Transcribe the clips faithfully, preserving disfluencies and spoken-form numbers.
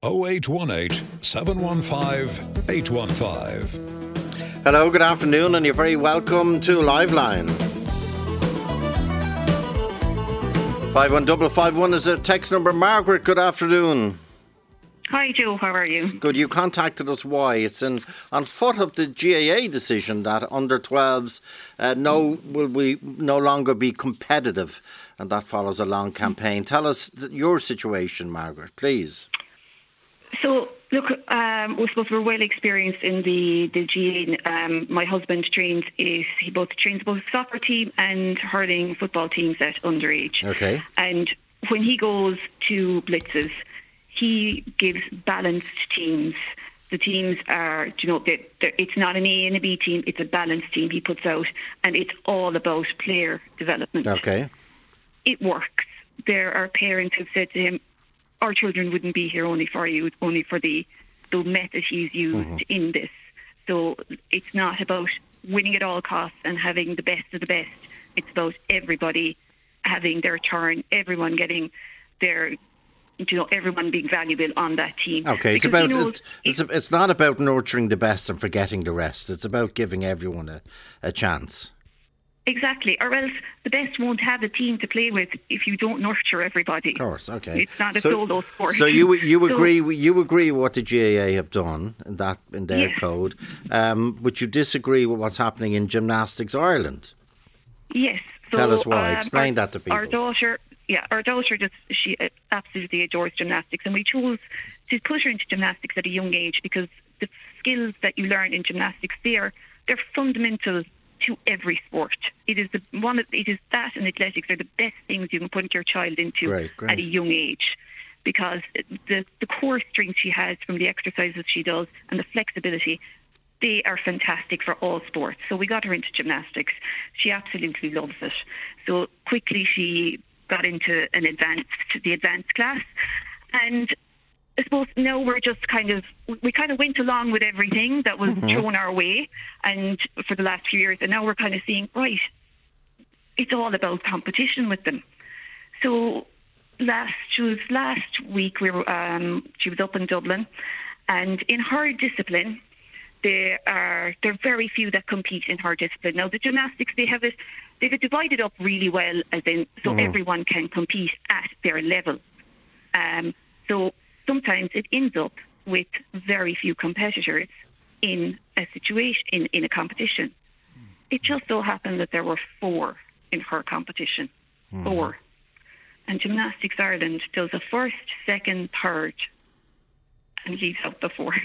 oh eight one eight, seven one five, eight one five. Hello, good afternoon, and you're very welcome to Liveline. five one five five one is a text number. Margaret, good afternoon. Hi Joe, how are you? Good. You contacted us. Why? It's in, on foot of the G A A decision that under twelves uh, no will we no longer be competitive, and that follows a long campaign. Tell us th- your situation, Margaret, please. So look, um, we suppose we're well experienced in the the G A A. Um, my husband trains is he both trains both soccer team and hurling football teams at underage. Okay. And when he goes to blitzes, he gives balanced teams. The teams are, you know, they're, they're, it's not an A and a B team, it's a balanced team he puts out, and it's all about player development. Okay. It works. There are parents who've said to him, our children wouldn't be here only for you, only for the, the method he's used mm-hmm. in this. So it's not about winning at all costs and having the best of the best. It's about everybody having their turn, everyone getting their... you know, everyone being valuable on that team. Okay, it's because about knows, it's, it's it's not about nurturing the best and forgetting the rest. It's about giving everyone a, a chance. Exactly, or else the best won't have a team to play with if you don't nurture everybody. Of course, okay. It's not a so, solo sport. So you you so, agree you agree with what the G A A have done in that in their yes. code, um, but you disagree with what's happening in Gymnastics Ireland. Yes. So, Tell us why. Um, Explain our, that to people. Our daughter. Yeah, our daughter just, she absolutely adores gymnastics, and we chose to put her into gymnastics at a young age because the skills that you learn in gymnastics, they're, they're fundamental to every sport. It is the one of, it is that and athletics are the best things you can put your child into great, great. at a young age, because the, the core strength she has from the exercises she does and the flexibility, they are fantastic for all sports. So we got her into gymnastics. She absolutely loves it. So quickly she got into an advanced, the advanced class, and I suppose now we're just kind of, we kind of went along with everything that was mm-hmm. thrown our way, and for the last few years, and now we're kind of seeing, right, it's all about competition with them. So last, she was last week, we were, um, she was up in Dublin, and in her discipline, there are there are very few that compete in her discipline. Now the gymnastics, they have it they've it divided up really well, as in so mm-hmm. everyone can compete at their level. Um, so sometimes it ends up with very few competitors in a situation in, in a competition. It just so happened that there were four in her competition. Mm-hmm. Four. And Gymnastics Ireland does a first, second, third, and leaves out the fourth.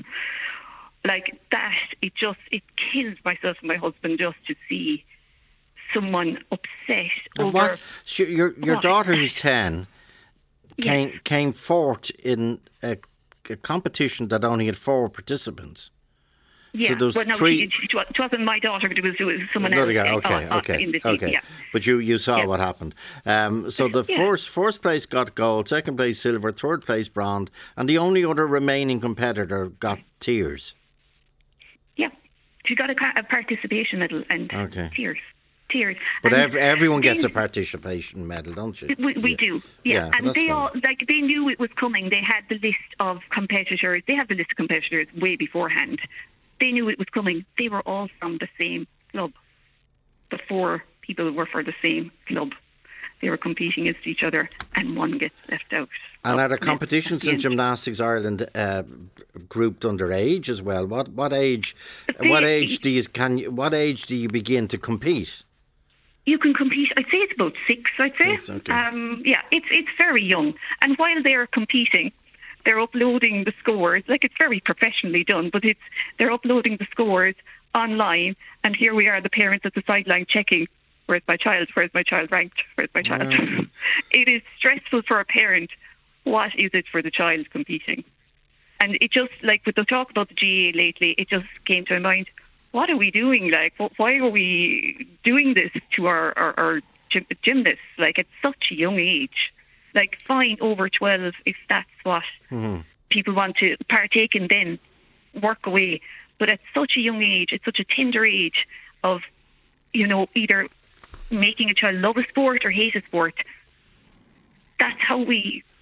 Like that, it just, it kills myself and my husband just to see someone upset and over... What? So your your what? daughter who's ten came, yes. came fourth in a, a competition that only had four participants. Yeah, so but no, three... she, it wasn't my daughter, but it was, it was someone Another else. guy. Okay, uh, okay, in the team, okay. Yeah. But you, you saw yeah. what happened. Um, so the yeah. first first place got gold, second place silver, third place bronze, and the only other remaining competitor got tears. Yeah, she got a, a participation medal and okay. tears. Tears. But and every, everyone gets they, a participation medal, don't you? We, we yeah. do, yeah. yeah and they fine. all like they knew it was coming. They had the list of competitors. They had the list of competitors way beforehand. They knew it was coming. They were all from the same club. The four people were for the same club. They were competing against each other, and one gets left out. And are the competitions in Gymnastics Ireland uh, grouped under age as well? What what age? They, what age do you can? You, what age do you begin to compete? You can compete. I'd say it's about six. I'd say. Six, okay. Um, yeah, it's it's very young, and while they're competing, they're uploading the scores. Like it's very professionally done, but it's they're uploading the scores online, and here we are, the parents at the sideline checking. Where's my child? Where's my child ranked? Where's my child? Okay. It is stressful for a parent. What is it for the child competing? And it just, like with the talk about the G A A lately, it just came to my mind, what are we doing? Like, why are we doing this to our, our, our gym- gymnasts? Like, at such a young age. Like, fine, over twelve, if that's what mm-hmm. people want to partake in, then work away. But at such a young age, at such a tender age of, you know, either making a child love a sport or hate a sport, that's how we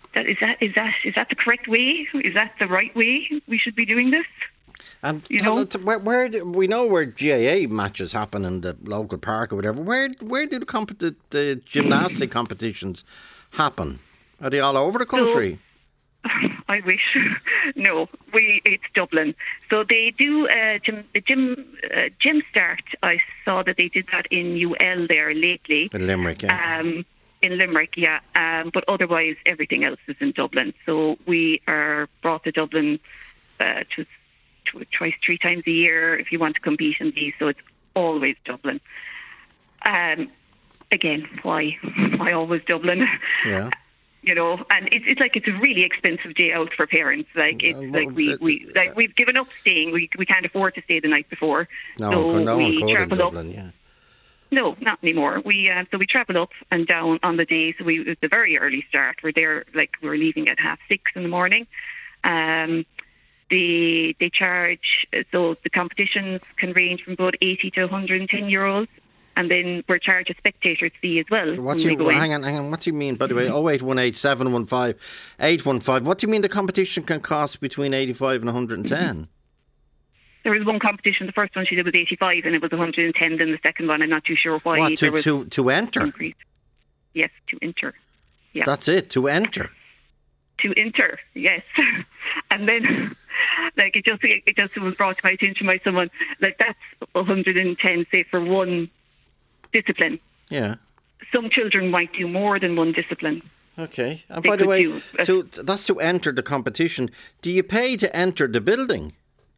that is that is that is that the correct way? Is that the right way we should be doing this? And you tell know, us, where, where do, we know where G A A matches happen in the local park or whatever. Where where do the, comp- the, the gymnastic competitions happen? Are they all over the country? So, I wish. No, we it's Dublin. So they do uh, gym, the gym uh, gym start. I saw that they did that in U L there lately. In Limerick, yeah. Um, in Limerick, yeah. Um, but otherwise, everything else is in Dublin. So we are brought to Dublin uh, to. twice, three times a year if you want to compete in these, so it's always Dublin. Um, again, why? Why always Dublin? Yeah. You know, and it's it's like it's a really expensive day out for parents. Like it's well, like we, we like we've given up staying. We we can't afford to stay the night before. No, so no we one could in travel Dublin, up. yeah. No, not anymore. We uh, so we travel up and down on the day. So we it's a very early start. We're there like we're leaving at half six in the morning. Um, They they charge, so the competitions can range from about eighty to one hundred ten euros, and then we're charged a spectator's fee as well. What do you, hang on, hang on, what do you mean, by the way, oh eight one eight, seven one five, eight one five, what do you mean the competition can cost between eighty-five and one hundred ten? There was one competition, the first one she did was eighty-five and it was one hundred ten, then the second one, I'm not too sure why. What, to, there was to, to enter? Increase. Yes, to enter. Yeah. That's it, to enter? To enter, yes. And then, like, it just it just was brought to my attention by someone, like, that's one hundred ten, say, for one discipline. Yeah. Some children might do more than one discipline. Okay. And They by the could way, do a- to, that's to enter the competition. Do you pay to enter the building?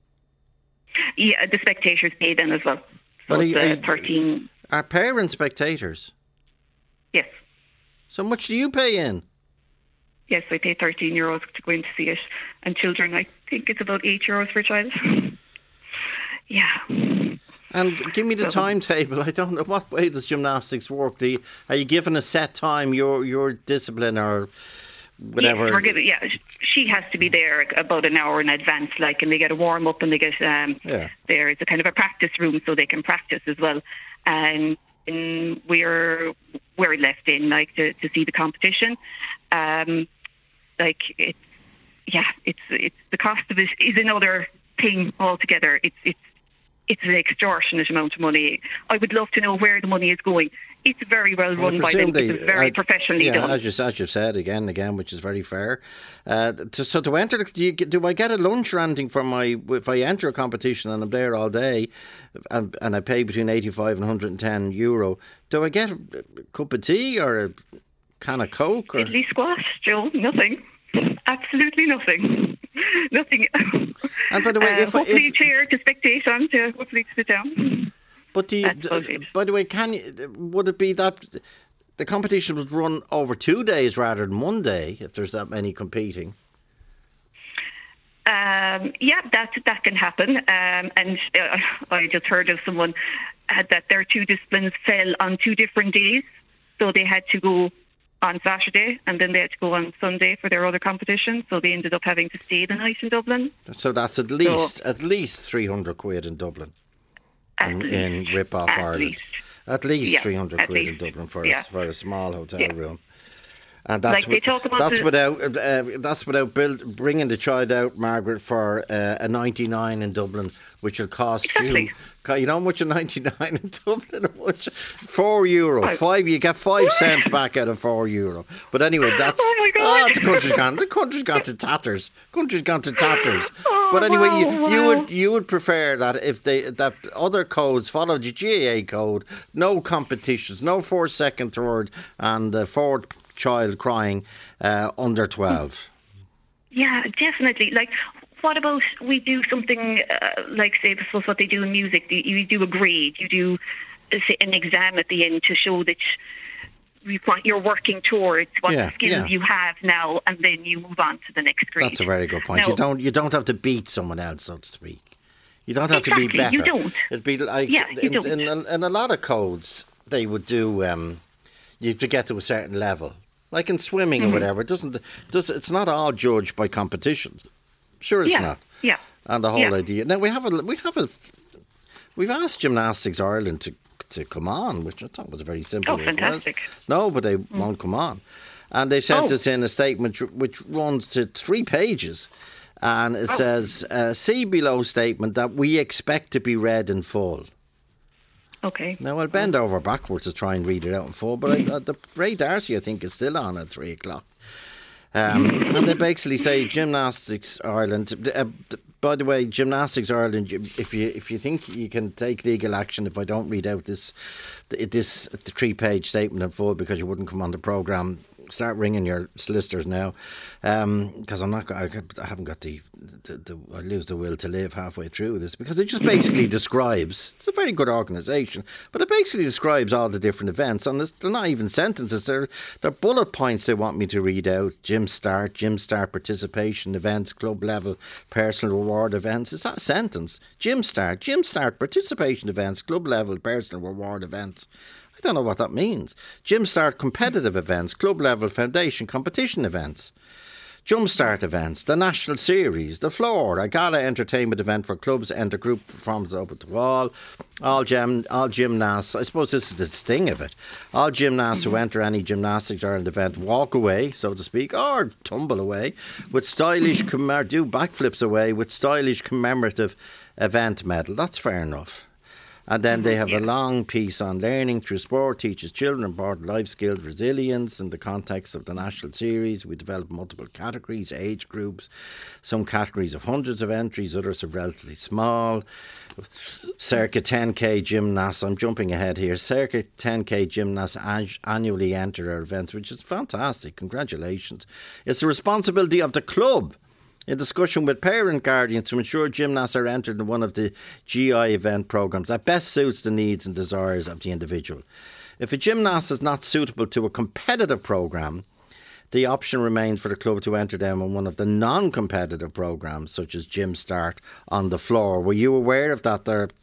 Yeah, the spectators pay then as well. So But are it's you- are uh, you- thirteen, Are parents spectators? yes. So much do you pay in? Yes, I pay thirteen euros to go in to see it. And children, I think it's about eight euros for a child. Yeah. And give me the So- timetable. I don't know, what way does gymnastics work? Do you, are you given a set time, your your discipline or whatever? Yes, we're given, yeah, she has to be there about an hour in advance, like, and they get a warm up and they get um, Yeah. there is a kind of a practice room so they can practice as well. And, and we're we're left in like to, to see the competition. Um, like it's yeah, it's it's the cost of it is another thing altogether. It's it's it's an extortionate amount of money. I would love to know where the money is going. It's very well Well, run by them. presumably, It's very uh, professionally yeah, done. as you, as you've said again and again, which is very fair. Uh, to, so to enter, the, do, you, get- do I get a lunch or anything for my, if I enter a competition and I'm there all day and, and I pay between eighty-five and one hundred ten euro, do I get a, a cup of tea or a can of Coke? Or? Diddly squat, Joe. Nothing. Absolutely nothing. Nothing. And by the way, uh, if, I- hopefully if a chair to spectate on, to hopefully to sit down. But do you, That's about it. by the way, can you, would it be that the competition would run over two days rather than one day if there's that many competing? Um, yeah, that that can happen. Um, and uh, I just heard of someone uh, that their two disciplines fell on two different days, so they had to go on Saturday and then they had to go on Sunday for their other competition. So they ended up having to stay the night in Dublin. So that's at least at least three hundred quid in Dublin. At in, least. in Rip-Off At Ireland. least. At least Yeah, three hundred at quid in least. Dublin for, Yeah. a, for a small hotel Yeah. room. And that's Like, they talk about that's the- without uh, that's without build, bringing the child out, Margaret, for uh, a ninety-nine in Dublin, which will cost Exactly. you. co- You know how much a ninety-nine in Dublin? How much? Four euro. Five. Five. You get five cents back out of four euro. But anyway, that's Oh, my God. the country's gone. The country's gone to tatters. Country's gone to tatters. Oh, but anyway, you, wow, you wow. would you would prefer that if they that other codes follow the G A A code, no competitions, no four second, third, and uh, fourth child crying uh, under twelve. Yeah, definitely. Like, what about we do something uh, like, say, I suppose what they do in music? You, you do a grade, you do uh, say, an exam at the end to show that you, what you're working towards, what Yeah, skills yeah. you have now, and then you move on to the next grade. That's a very good point. Now- You don't you don't have to beat someone else, so to speak. You don't have to be Exactly, better. you don't. It'd be like Yeah, you in, don't. in, a, in a lot of codes they would do. Um, you have to get to a certain level, like in swimming Mm-hmm. or whatever. It doesn't. Does it's not all judged by competitions. Sure, it's Yeah, not. yeah. And the whole Yeah. idea. Now we have a we have a we've asked Gymnastics Ireland to to come on, which I thought was a very simple Oh, request. fantastic. No, but they won't come on. And they sent Oh. us in a statement which runs to three pages. And it Oh. says, uh, see below statement that we expect to be read in full. Okay. Now, I'll bend over backwards to try and read it out in full, but I, uh, the Ray Darcy, I think, is still on at three o'clock. Um, and they basically say Gymnastics Ireland. Uh, by the way, Gymnastics Ireland. If you if you think you can take legal action if I don't read out this this three-page statement in full because you wouldn't come on the programme, start ringing your solicitors now, because um, I'm not. I, I haven't got the, the, the. I lose the will to live halfway through this because it just basically describes. It's a very good organisation, but it basically describes all the different events, and they're not even sentences. They're they're bullet points they want me to read out. Gym start, gym start participation events, club level personal reward events. Is that a sentence? Gym start, gym start participation events, club level personal reward events. I don't know what that means. Gymstart competitive events, club level foundation competition events, Jumpstart events, the national series, the floor, a gala entertainment event for clubs and the group performances open to all, all gym, all gymnasts. I suppose this is the sting of it. All gymnasts who enter any Gymnastics Ireland event walk away, so to speak, or tumble away with stylish commem- do backflips away with stylish commemorative event medal. That's fair enough. And then they have yeah. a long piece on learning through sport, teaches children important life skills, resilience in the context of the national series. We develop multiple categories, age groups, some categories of hundreds of entries, others are relatively small. Circa ten K gymnasts, I'm jumping ahead here, circa ten K gymnasts an- annually enter our events, which is fantastic. Congratulations. It's the responsibility of the club in discussion with parent guardians to ensure gymnasts are entered in one of the G I event programmes that best suits the needs and desires of the individual. If a gymnast is not suitable to a competitive programme, the option remains for the club to enter them in one of the non-competitive programmes, such as Gym Start on the floor. Were you aware of that there?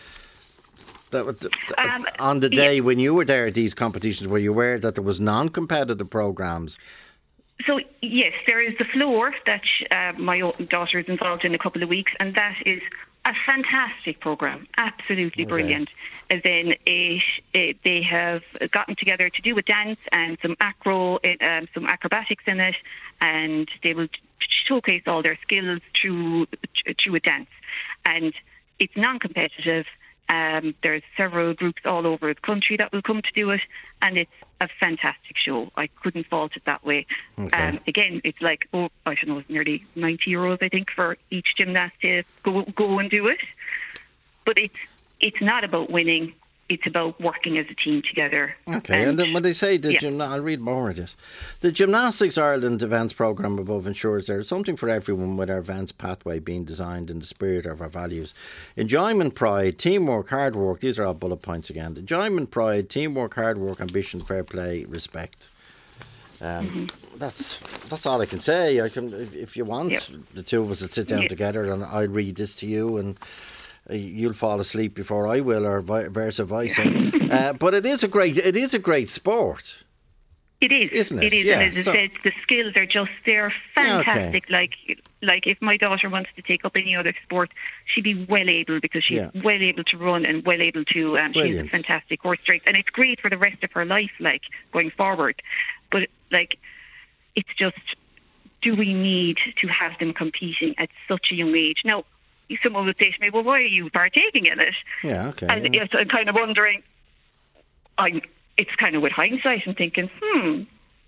That, um, on the day yeah. when you were there at these competitions, were you aware that there was non-competitive programmes? So, yes, there is the floor that uh, my daughter is involved in a couple of weeks, and that is a fantastic programme, absolutely okay. brilliant. As in, it, it, they have gotten together to do a dance and some acro, um, some acrobatics in it, and they will showcase all their skills through through a dance. And it's non-competitive. Um, there's several groups all over the country that will come to do it, and it's a fantastic show. I couldn't fault it that way. Okay. Um, again, it's like, oh, I don't know, nearly ninety euros, I think, for each gymnast to go go and do it. But it's it's not about winning. It's about working as a team together. Okay, and, and then when they say the yeah. gym, I'll read more of this. The Gymnastics Ireland events programme above ensures there is something for everyone with our events pathway being designed in the spirit of our values. Enjoyment, pride, teamwork, hard work. These are all bullet points again. Enjoyment, pride, teamwork, hard work, ambition, fair play, respect. Um, mm-hmm. That's that's all I can say. I can, if, if you want, yep. the two of us will sit down yep. together and I'll read this to you and you'll fall asleep before I will, or vice versa. uh, but it is a great, it is a great sport. It is, isn't it? It is, yeah, and as so. I said, the skills are just they're fantastic. Okay. Like, like if my daughter wants to take up any other sport, she'd be well able because she's yeah. well able to run and well able to. Um, she has a fantastic horse strength, and it's great for the rest of her life, like going forward. But like, it's just, do we need to have them competing at such a young age? Now, someone would say to me, well, why are you partaking in it? Yeah, okay. And yeah. I'm kind of wondering, I'm, it's kind of with hindsight and thinking, hmm,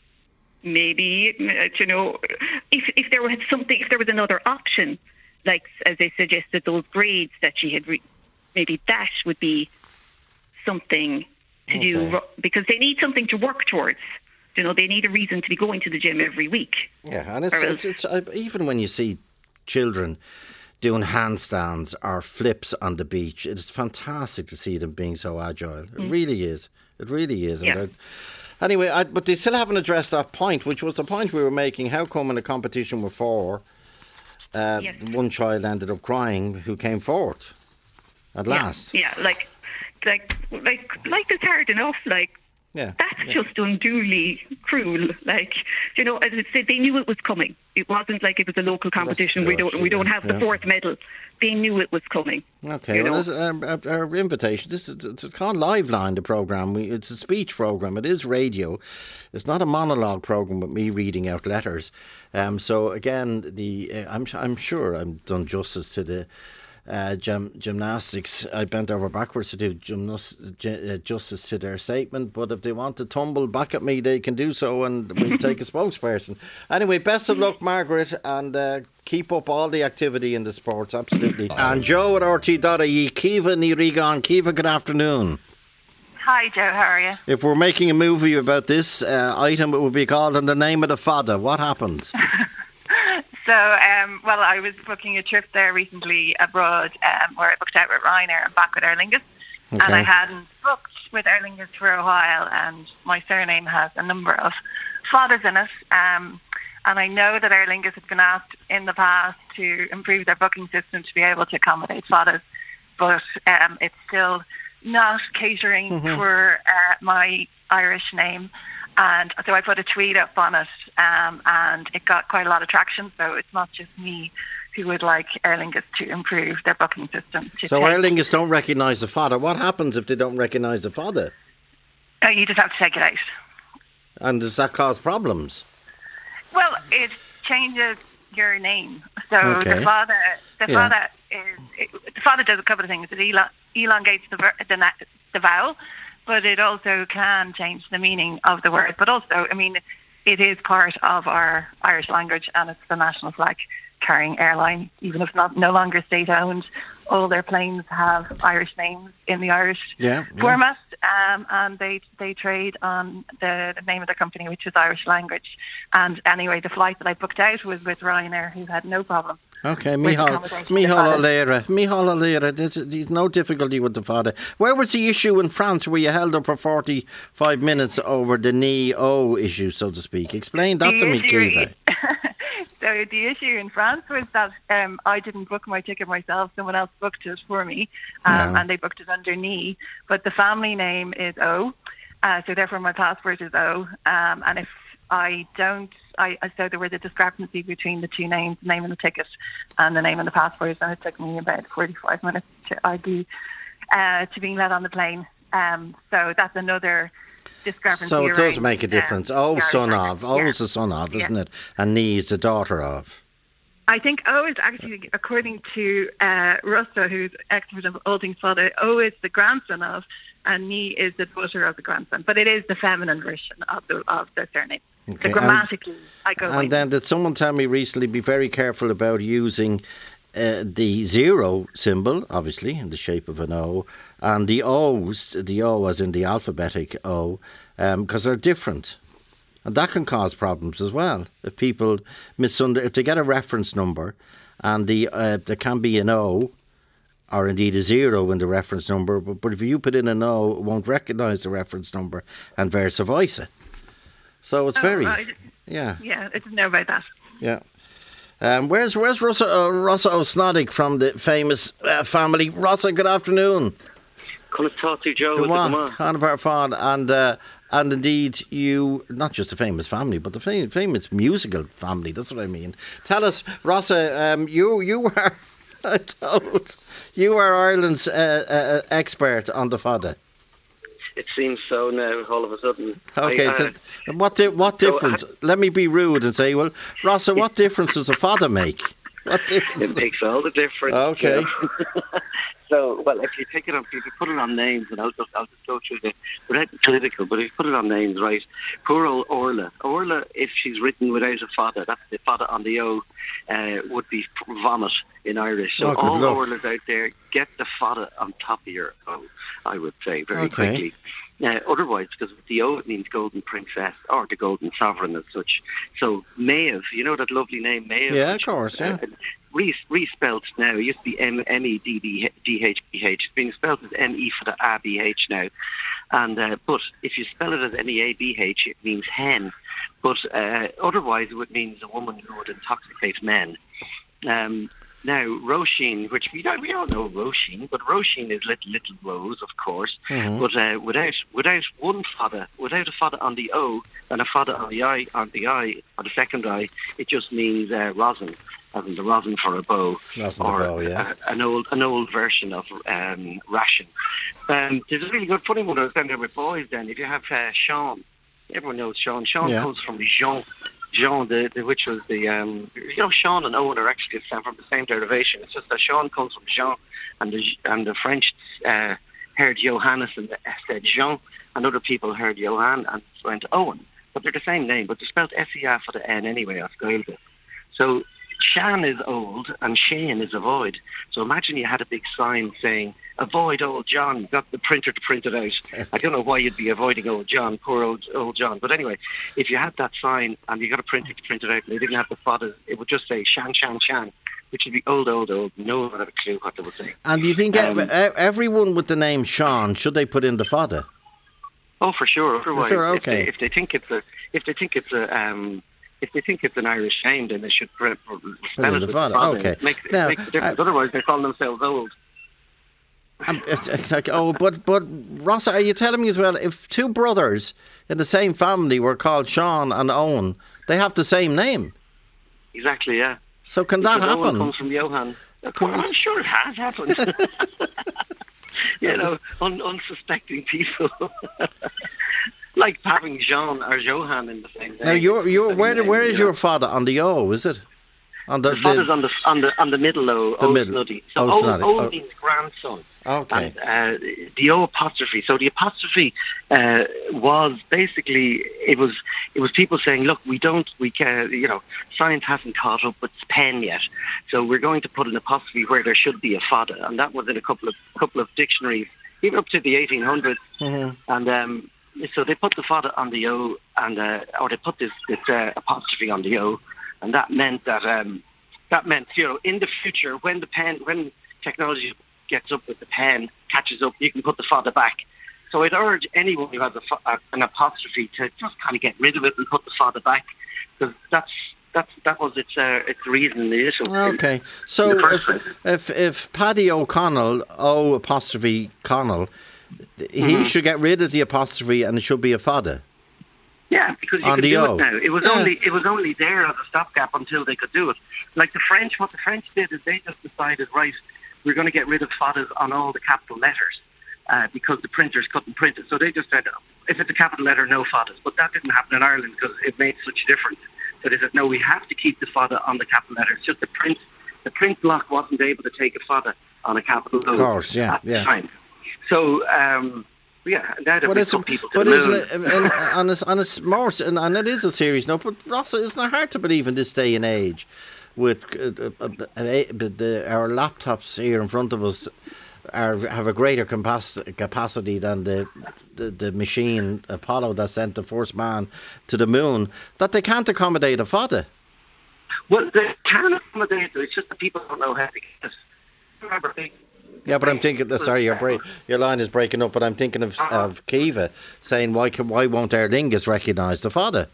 maybe, you know, if if there was something, if there was another option, like as they suggested, those grades that she had, re- maybe that would be something to okay. do, because they need something to work towards. You know, they need a reason to be going to the gym every week. Yeah, and it's, it's, it's, it's even when you see children doing handstands or flips on the beach, it's fantastic to see them being so agile. It mm. really is. It really is. Yeah. And anyway, I, but they still haven't addressed that point, which was the point we were making. How come in a competition with four, uh, yes. one child ended up crying who came fourth at yeah. last? Yeah, like, like, like, life is hard enough. Like, Yeah, That's yeah. just unduly cruel. Like, you know, as I said, they knew it was coming. It wasn't like it was a local competition. We don't we don't have the yeah. fourth medal. They knew it was coming. Okay, you well, know? this, um, our, our invitation, this is, it's called Liveline, the programme. We, it's a speech programme. It is radio. It's not a monologue programme with me reading out letters. Um, so, again, the uh, I'm, I'm sure I've done justice to the uh, gym, gymnastics. I bent over backwards to do gymnas- uh, justice to their statement, but if they want to tumble back at me, they can do so, and we'll take a spokesperson. Anyway, best of luck, Margaret, and uh, keep up all the activity in the sports, absolutely. And Joe at R T dot I E, Kiva ní Rigan. Kiva, good afternoon. Hi, Joe. How are you? If we're making a movie about this uh, item, it would be called In the Name of the Fada. What happened? So, um, well, I was booking a trip there recently abroad um, where I booked out with Ryanair and back with Aer Lingus. Okay. And I hadn't booked with Aer Lingus for a while, and my surname has a number of fathers in it. Um, and I know that Aer Lingus had been asked in the past to improve their booking system to be able to accommodate fathers, but um, it's still not catering Mm-hmm. for uh, my Irish name. And so I put a tweet up on it, um, and it got quite a lot of traction. So it's not just me who would like Aer Lingus to improve their booking system. To So take, Aer Lingus don't recognise the Fada. What happens if they don't recognise the Fada? uh, you just have to take it out. And does that cause problems? Well, it changes your name. So Okay. the father, the Yeah. father is it, the father does a couple of things. It elo- elongates the, ver- the na- the vowel, but it also can change the meaning of the word. But also, I mean, it is part of our Irish language, and it's the national flag carrying airline, even if not no longer state owned. All their planes have Irish names in the Irish Yeah, yeah. format, um, and they they trade on the, the name of their company, which is Irish language. And anyway, the flight that I booked out was with Ryanair, who had no problem. Okay, with Michal, accommodation Michal to fathers. O'Leary. Michal O'Leary, there's, there's no difficulty with the Fada. Where was the issue in France where you held up for forty-five minutes over the knee O issue, so to speak? Explain that The to me, issue- Kiva. So the issue in France was that um, I didn't book my ticket myself. Someone else booked it for me, um, Yeah. and they booked it under knee. But the family name is O, uh, so therefore my passport is O. Um, and if I don't, I so there was a discrepancy between the two names, the name on the ticket and the name on the passport, and it took me about forty-five minutes to I D uh, to being let on the plane. Um, so that's another discrepancy. So it does around, make a difference. um, Oh, the Irish son language. of. Oh, Yeah. is the son of, isn't Yeah. it? And knee is the daughter of. I think O is actually, according to uh, Russa, who's expert of all things father, O is the grandson of, and Ni is the daughter of the grandson. But it is the feminine version of the of the surname. Okay, So grammatically, I go by And then did someone tell me recently, be very careful about using uh, the zero symbol, obviously, in the shape of an O, and the O's, the O as in the alphabetic O, because they're different. And that can cause problems as well. If people misunderstand, if they get a reference number and the uh, there can be an O or indeed a zero in the reference number, but, but if you put in an O, it won't recognise the reference number and vice versa. So it's Oh, very, right. yeah, Yeah, I didn't know about that. yeah. Um, where's where's Rossa, uh, Rossa O'Snoddick from the famous uh, family? Rossa, good afternoon. Can I talk to you, Joe? Come Come on, on. kind of our fun, and uh, and indeed you, not just a famous family, but the fam- famous musical family. That's what I mean. Tell us, Rossa, um, you you were, I told, you are Ireland's uh, uh, expert on the Fada. It seems so now, all of a sudden. Okay, I, uh, so what di- what so, uh, difference? Let me be rude and say, well, Rossa, what difference does a Fada make? What difference? it makes all the difference. Okay. you know. So, well, if you take it on, if you put it on names, and I'll just, I'll just go through the, without the political, but if you put it on names, right, poor old Orla. Orla, if she's written without a fada, that's the fada on the O, uh, would be vomit in Irish. So Oh, good all luck. Orlas out there, get the fada on top of your O, I would say, very Okay. quickly. Uh, otherwise, because with the O it means golden princess or the golden sovereign as such. So Maeve, you know that lovely name Maeve? Yeah, of which, course, yeah. uh, re- respelt now. It used to be M M E D D H B H. It's being spelled as M E for the A B H now. And uh, but if you spell it as M E A B H, it means hen. But uh, otherwise, it would mean a woman who would intoxicate men. Um, Now, Roisin, which we don't, we all know Roisin, but Roisin is little, little Rose, of course. Mm-hmm. But uh, without without one fada, without a fada on the O and a fada on the I, on the I, on the second I, it just means uh, rosin, as in the rosin for a bow, rosin or bow, yeah. a, an old an old version of um, ration. Um, there's a really good funny one I was down there with boys. Then, if you have uh, Sean, everyone knows Sean. Sean yeah. comes from Jean. Jean, the, the, which was the, um, you know, Sean and Owen are actually from the same derivation. It's just that Sean comes from Jean, and the, and the French uh, heard Johannes and said Jean, and other people heard Johan and went Owen. But they're the same name, but they're spelled S E A for the N anyway, I scaled it. So Shan is old and Shane is avoid. So imagine you had a big sign saying, avoid old John. You got the printer to print it out. I don't know why you'd be avoiding old John, poor old old John. But anyway, if you had that sign and you got a printer to print it out and they didn't have the fodder, it would just say Shan, Shan, Shan, which would be old, old, old. No one would have a clue what they would say. And do you think um, everyone with the name Sean, should they put in the fodder? Oh, for sure. Otherwise, sure, okay. if, they, if they think it's a, if they think it's a, um, if they think it's an Irish name, then they should spell it with the fodder. Okay. It makes, now, it makes a difference. Uh, Otherwise, they're calling themselves old. Um, it's, it's like, oh, but but Rossa, are you telling me as well? If two brothers in the same family were called Sean and Owen, they have the same name. Exactly, yeah. So can because that happen? Owen comes from Johan. Can I'm sure it has happened. You know, un- unsuspecting people. Like having Jean or Johan in the same name. Now, you're, you're, where, name, where is you your know? father on the O? Is it on the? The father's on the on the on the middle O. The o middle. Snuddy. So O O, Snuddy. o Oh. means grandson. Okay. And uh, the O apostrophe. So the apostrophe uh, was basically it was it was people saying, look, we don't we can you know science hasn't caught up with pen yet, so we're going to put an apostrophe where there should be a fada, and that was in a couple of couple of dictionaries, even up to the eighteen hundreds, Mm-hmm. and. Um, So they put the fada on the O, and uh, or they put this, this uh, apostrophe on the O, and that meant that um, that meant you know in the future when the pen when technology gets up with the pen catches up, you can put the fada back. So I'd urge anyone who has a, a, an apostrophe to just kind of get rid of it and put the fada back, because that's that's that was its uh, its reason in the issue. Okay, so if, if if Paddy O'Connell, O apostrophe Connell, he mm-hmm. should get rid of the apostrophe and it should be a fada. Yeah, because you on can the do O. it now. It was yeah. only it was only there as a stopgap until they could do it. Like the French, what the French did is they just decided, right, we're going to get rid of fadas on all the capital letters uh, because the printers couldn't print it. So they just said, if it's a capital letter, no fadas. But that didn't happen in Ireland because it made such a difference. So they said, no, we have to keep the fada on the capital letters. Just the print, the print block wasn't able to take a fada on a capital O. Of course, yeah, at yeah. the time. So. Um, Yeah, now that we've put people to but the isn't moon. it, and, and, it's, and it's more, and, and it is a serious note, but Rossa, isn't it hard to believe in this day and age with uh, uh, uh, the, our laptops here in front of us are have a greater capacity, capacity than the, the the machine Apollo that sent the first man to the moon, that they can't accommodate a fada? Well, they can accommodate it, it's just that people don't know how to get it. Remember, they, Yeah, but I'm thinking. Sorry, your break, your line is breaking up. But I'm thinking of uh-huh. of Kiva saying, "Why can why won't Aer Lingus recognise the fada?"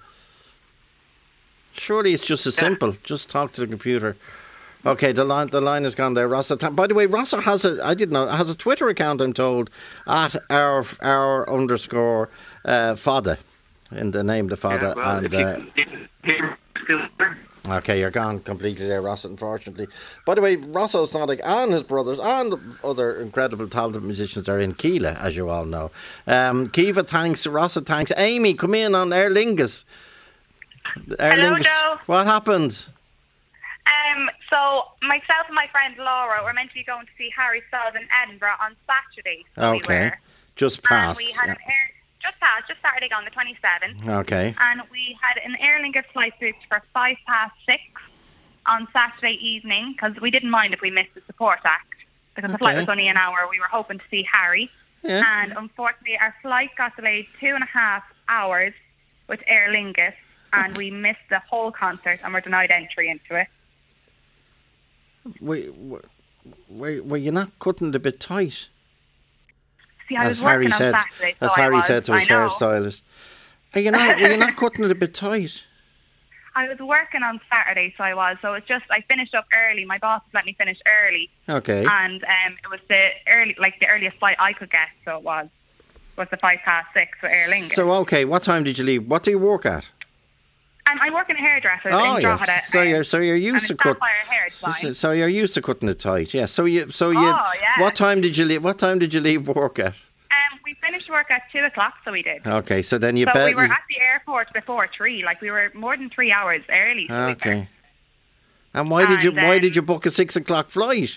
Surely it's just as yeah. simple. Just talk to the computer. Okay, the line the line has gone there. Rossa. By the way, Rossa has a I didn't know has a Twitter account. I'm told at our our underscore uh, fada in the name of the fada yeah, well, and. If Uh, you, if still there. Okay, you're gone completely there, Rossa, unfortunately. By the way, Rossa Osnodic and his brothers and other incredible talented musicians are in Keela, as you all know. Um, Kiva, thanks. Rossa, thanks. Amy, come in on Aer Lingus. Aer Hello, Lingus. Joe. What happened? Um, so, myself and my friend Laura were meant to be going to see Harry Styles in Edinburgh on Saturday. So okay, we were. just past. And we had yeah. an air, just past, just Saturday on the twenty-seventh. Okay. And we had an Aer Lingus flight booked for five past six on Saturday evening because we didn't mind if we missed the support act because okay. the flight was only an hour. We were hoping to see Harry. Yeah. And unfortunately, our flight got delayed two and a half hours with Aer Lingus and we missed the whole concert and were denied entry into it. Were, were, were you not cutting it a bit tight? See, I as was Harry working said, on Saturday, so as I Harry was, said to his hairstylist, are you not? Were you not cutting it a bit tight? I was working on Saturday, so I was. So it's just I finished up early. My boss let me finish early. Okay. And um, it was the early, like the earliest flight I could get. So it was was the five past six for Aer Lingus. So okay, what time did you leave? What do you work at? Um, I work in a hairdresser. Oh in yeah. Drogheda, So um, you're so you're used to and it's cut. Sapphire Hair Design. So, so you're used to cutting it tight. Yeah. So you so you. Oh, yeah. What time did you leave? What time did you leave work at? Um, we finished work at two o'clock, so we did. Okay. So then you So bet. we were at the airport before three. Like we were more than three hours early. So we were. Okay. And why did you And, why um, did you book a six o'clock flight?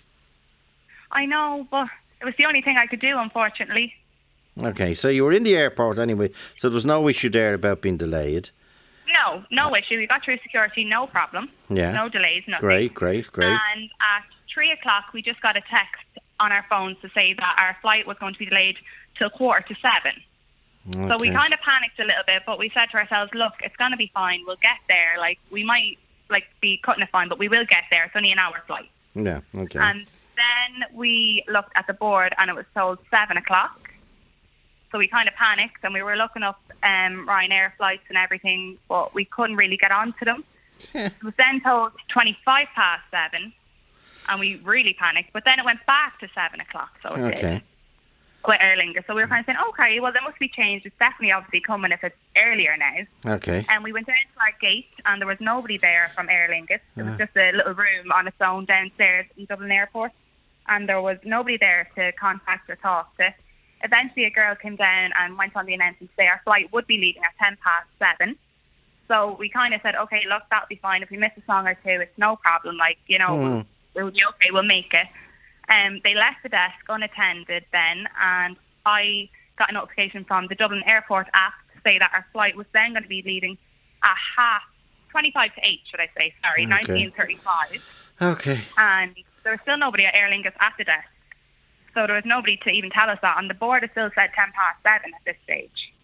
I know, but it was the only thing I could do, unfortunately. Okay, so you were in the airport anyway, so there was no issue there about being delayed. No, no issue. We got through security, no problem. Yeah. No delays, nothing. Great, great, great. And at three o'clock, we just got a text on our phones to say that our flight was going to be delayed till quarter to seven. Okay. So we kind of panicked a little bit, but we said to ourselves, look, it's going to be fine. We'll get there. Like, we might like be cutting it fine, but we will get there. It's only an hour flight. Yeah, okay. And then we looked at the board and it was told seven o'clock. So we kind of panicked and we were looking up um, Ryanair flights and everything, but we couldn't really get onto them. It was then told twenty-five past seven and we really panicked. But then it went back to seven o'clock. So it Okay. did. With Aer Lingus. So we were kind of saying, okay, well, there must be change. It's definitely obviously coming if it's earlier now. Okay. And we went down to our gate and there was nobody there from Aer Lingus. It was just a little room on its own downstairs in Dublin Airport. And there was nobody there to contact or talk to. Eventually a girl came down and went on the announcement to say our flight would be leaving at ten past seven. So we kind of said, okay, look, that'll be fine. If we miss a song or two, it's no problem. Like, you know, Mm. we'll, we'll be okay, we'll make it. Um, they left the desk unattended then, and I got a notification from the Dublin Airport app to say that our flight was then going to be leaving at half, twenty-five to eight, should I say, sorry, Okay. nineteen thirty-five. Okay. And there was still nobody at Aer Lingus at the desk. So there was nobody to even tell us that. And the board has still said ten past seven at this stage.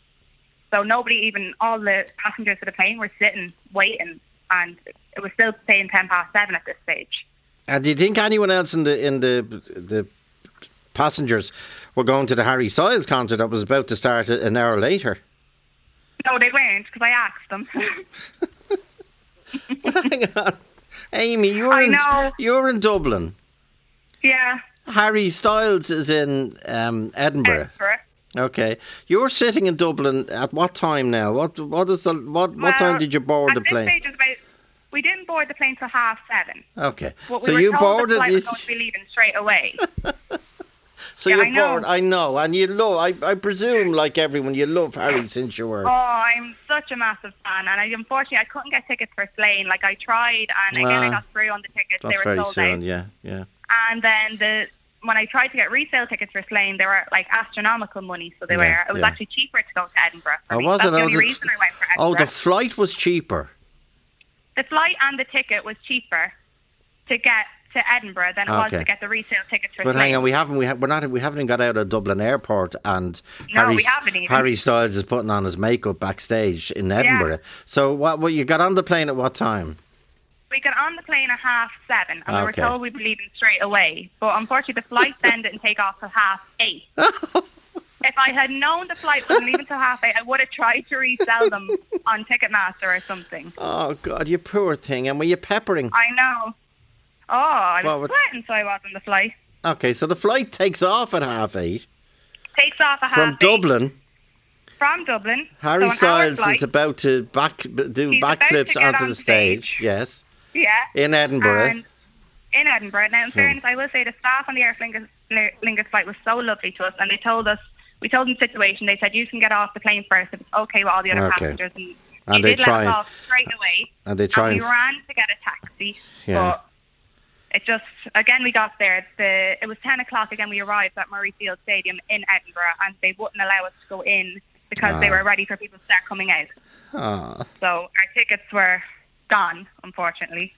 So nobody, even all the passengers of the plane were sitting, waiting, and it was still saying ten past seven at this stage. And do you think anyone else in the in the the passengers were going to the Harry Styles concert that was about to start an hour later? No, they weren't, because I asked them. Hang on, Amy, you're I in know. you're in Dublin. Yeah. Harry Styles is in um, Edinburgh. Edinburgh. Okay, you're sitting in Dublin at what time now? What what is the what what Well, time did you board at the this plane? stage it was about, we didn't board the plane till half seven. Okay, But we so were you told boarded. the flight was going to be leaving straight away. So Yeah, you I know. board. I know, and you love. I I presume, like everyone, you love Harry since you were. Oh, I'm such a massive fan, and I unfortunately I couldn't get tickets for Slane. Like I tried, and again I Ah, got through on the tickets. That's They were very sold soon. out. Yeah, yeah. And then the when I tried to get resale tickets for Slane, they were like astronomical money. So they Yeah, were. It was yeah. actually cheaper to go to Edinburgh. For Oh, me. was That's it? the Oh, only the- reason I went for Oh, Edinburgh. the flight was cheaper. The flight and the ticket was cheaper to get to Edinburgh than it was Okay. to get the resale tickets for But Slane. hang on, we haven't we have we're not we haven't even got out of Dublin Airport, and No, Harry we haven't even. Harry Styles is putting on his makeup backstage in Edinburgh. So what? What you got on the plane at what time? We got on the plane at half seven, and we Okay. were told we'd be leaving straight away. But unfortunately, the flight then didn't take off till half eight. If I had known the flight wasn't leaving till half eight, I would have tried to resell them on Ticketmaster or something. Oh God, you poor thing! And were you peppering? I know. Oh, I What was would- sweating, so I was on the flight. Okay, so the flight takes off at half eight Takes off at from half eight. Dublin. From Dublin. Harry so an hour Styles flight. is about to back do He's about to backflips get onto on the stage. stage. Yes, Yeah. in Edinburgh. And in Edinburgh. Now, in fairness, I will say the staff on the Aer Lingus, Lingus flight was so lovely to us, and they told us, we told them the situation. They said, you can get off the plane first if it's okay with all the other Okay. passengers. And, And he they did try let and- us off straight away. and they try and and we f- ran to get a taxi. Yeah. But it just, again, we got there. The It was ten o'clock. Again, we arrived at Murrayfield Stadium in Edinburgh, and they wouldn't allow us to go in because they Ah. were ready for people to start coming out. Ah. So our tickets were gone, unfortunately.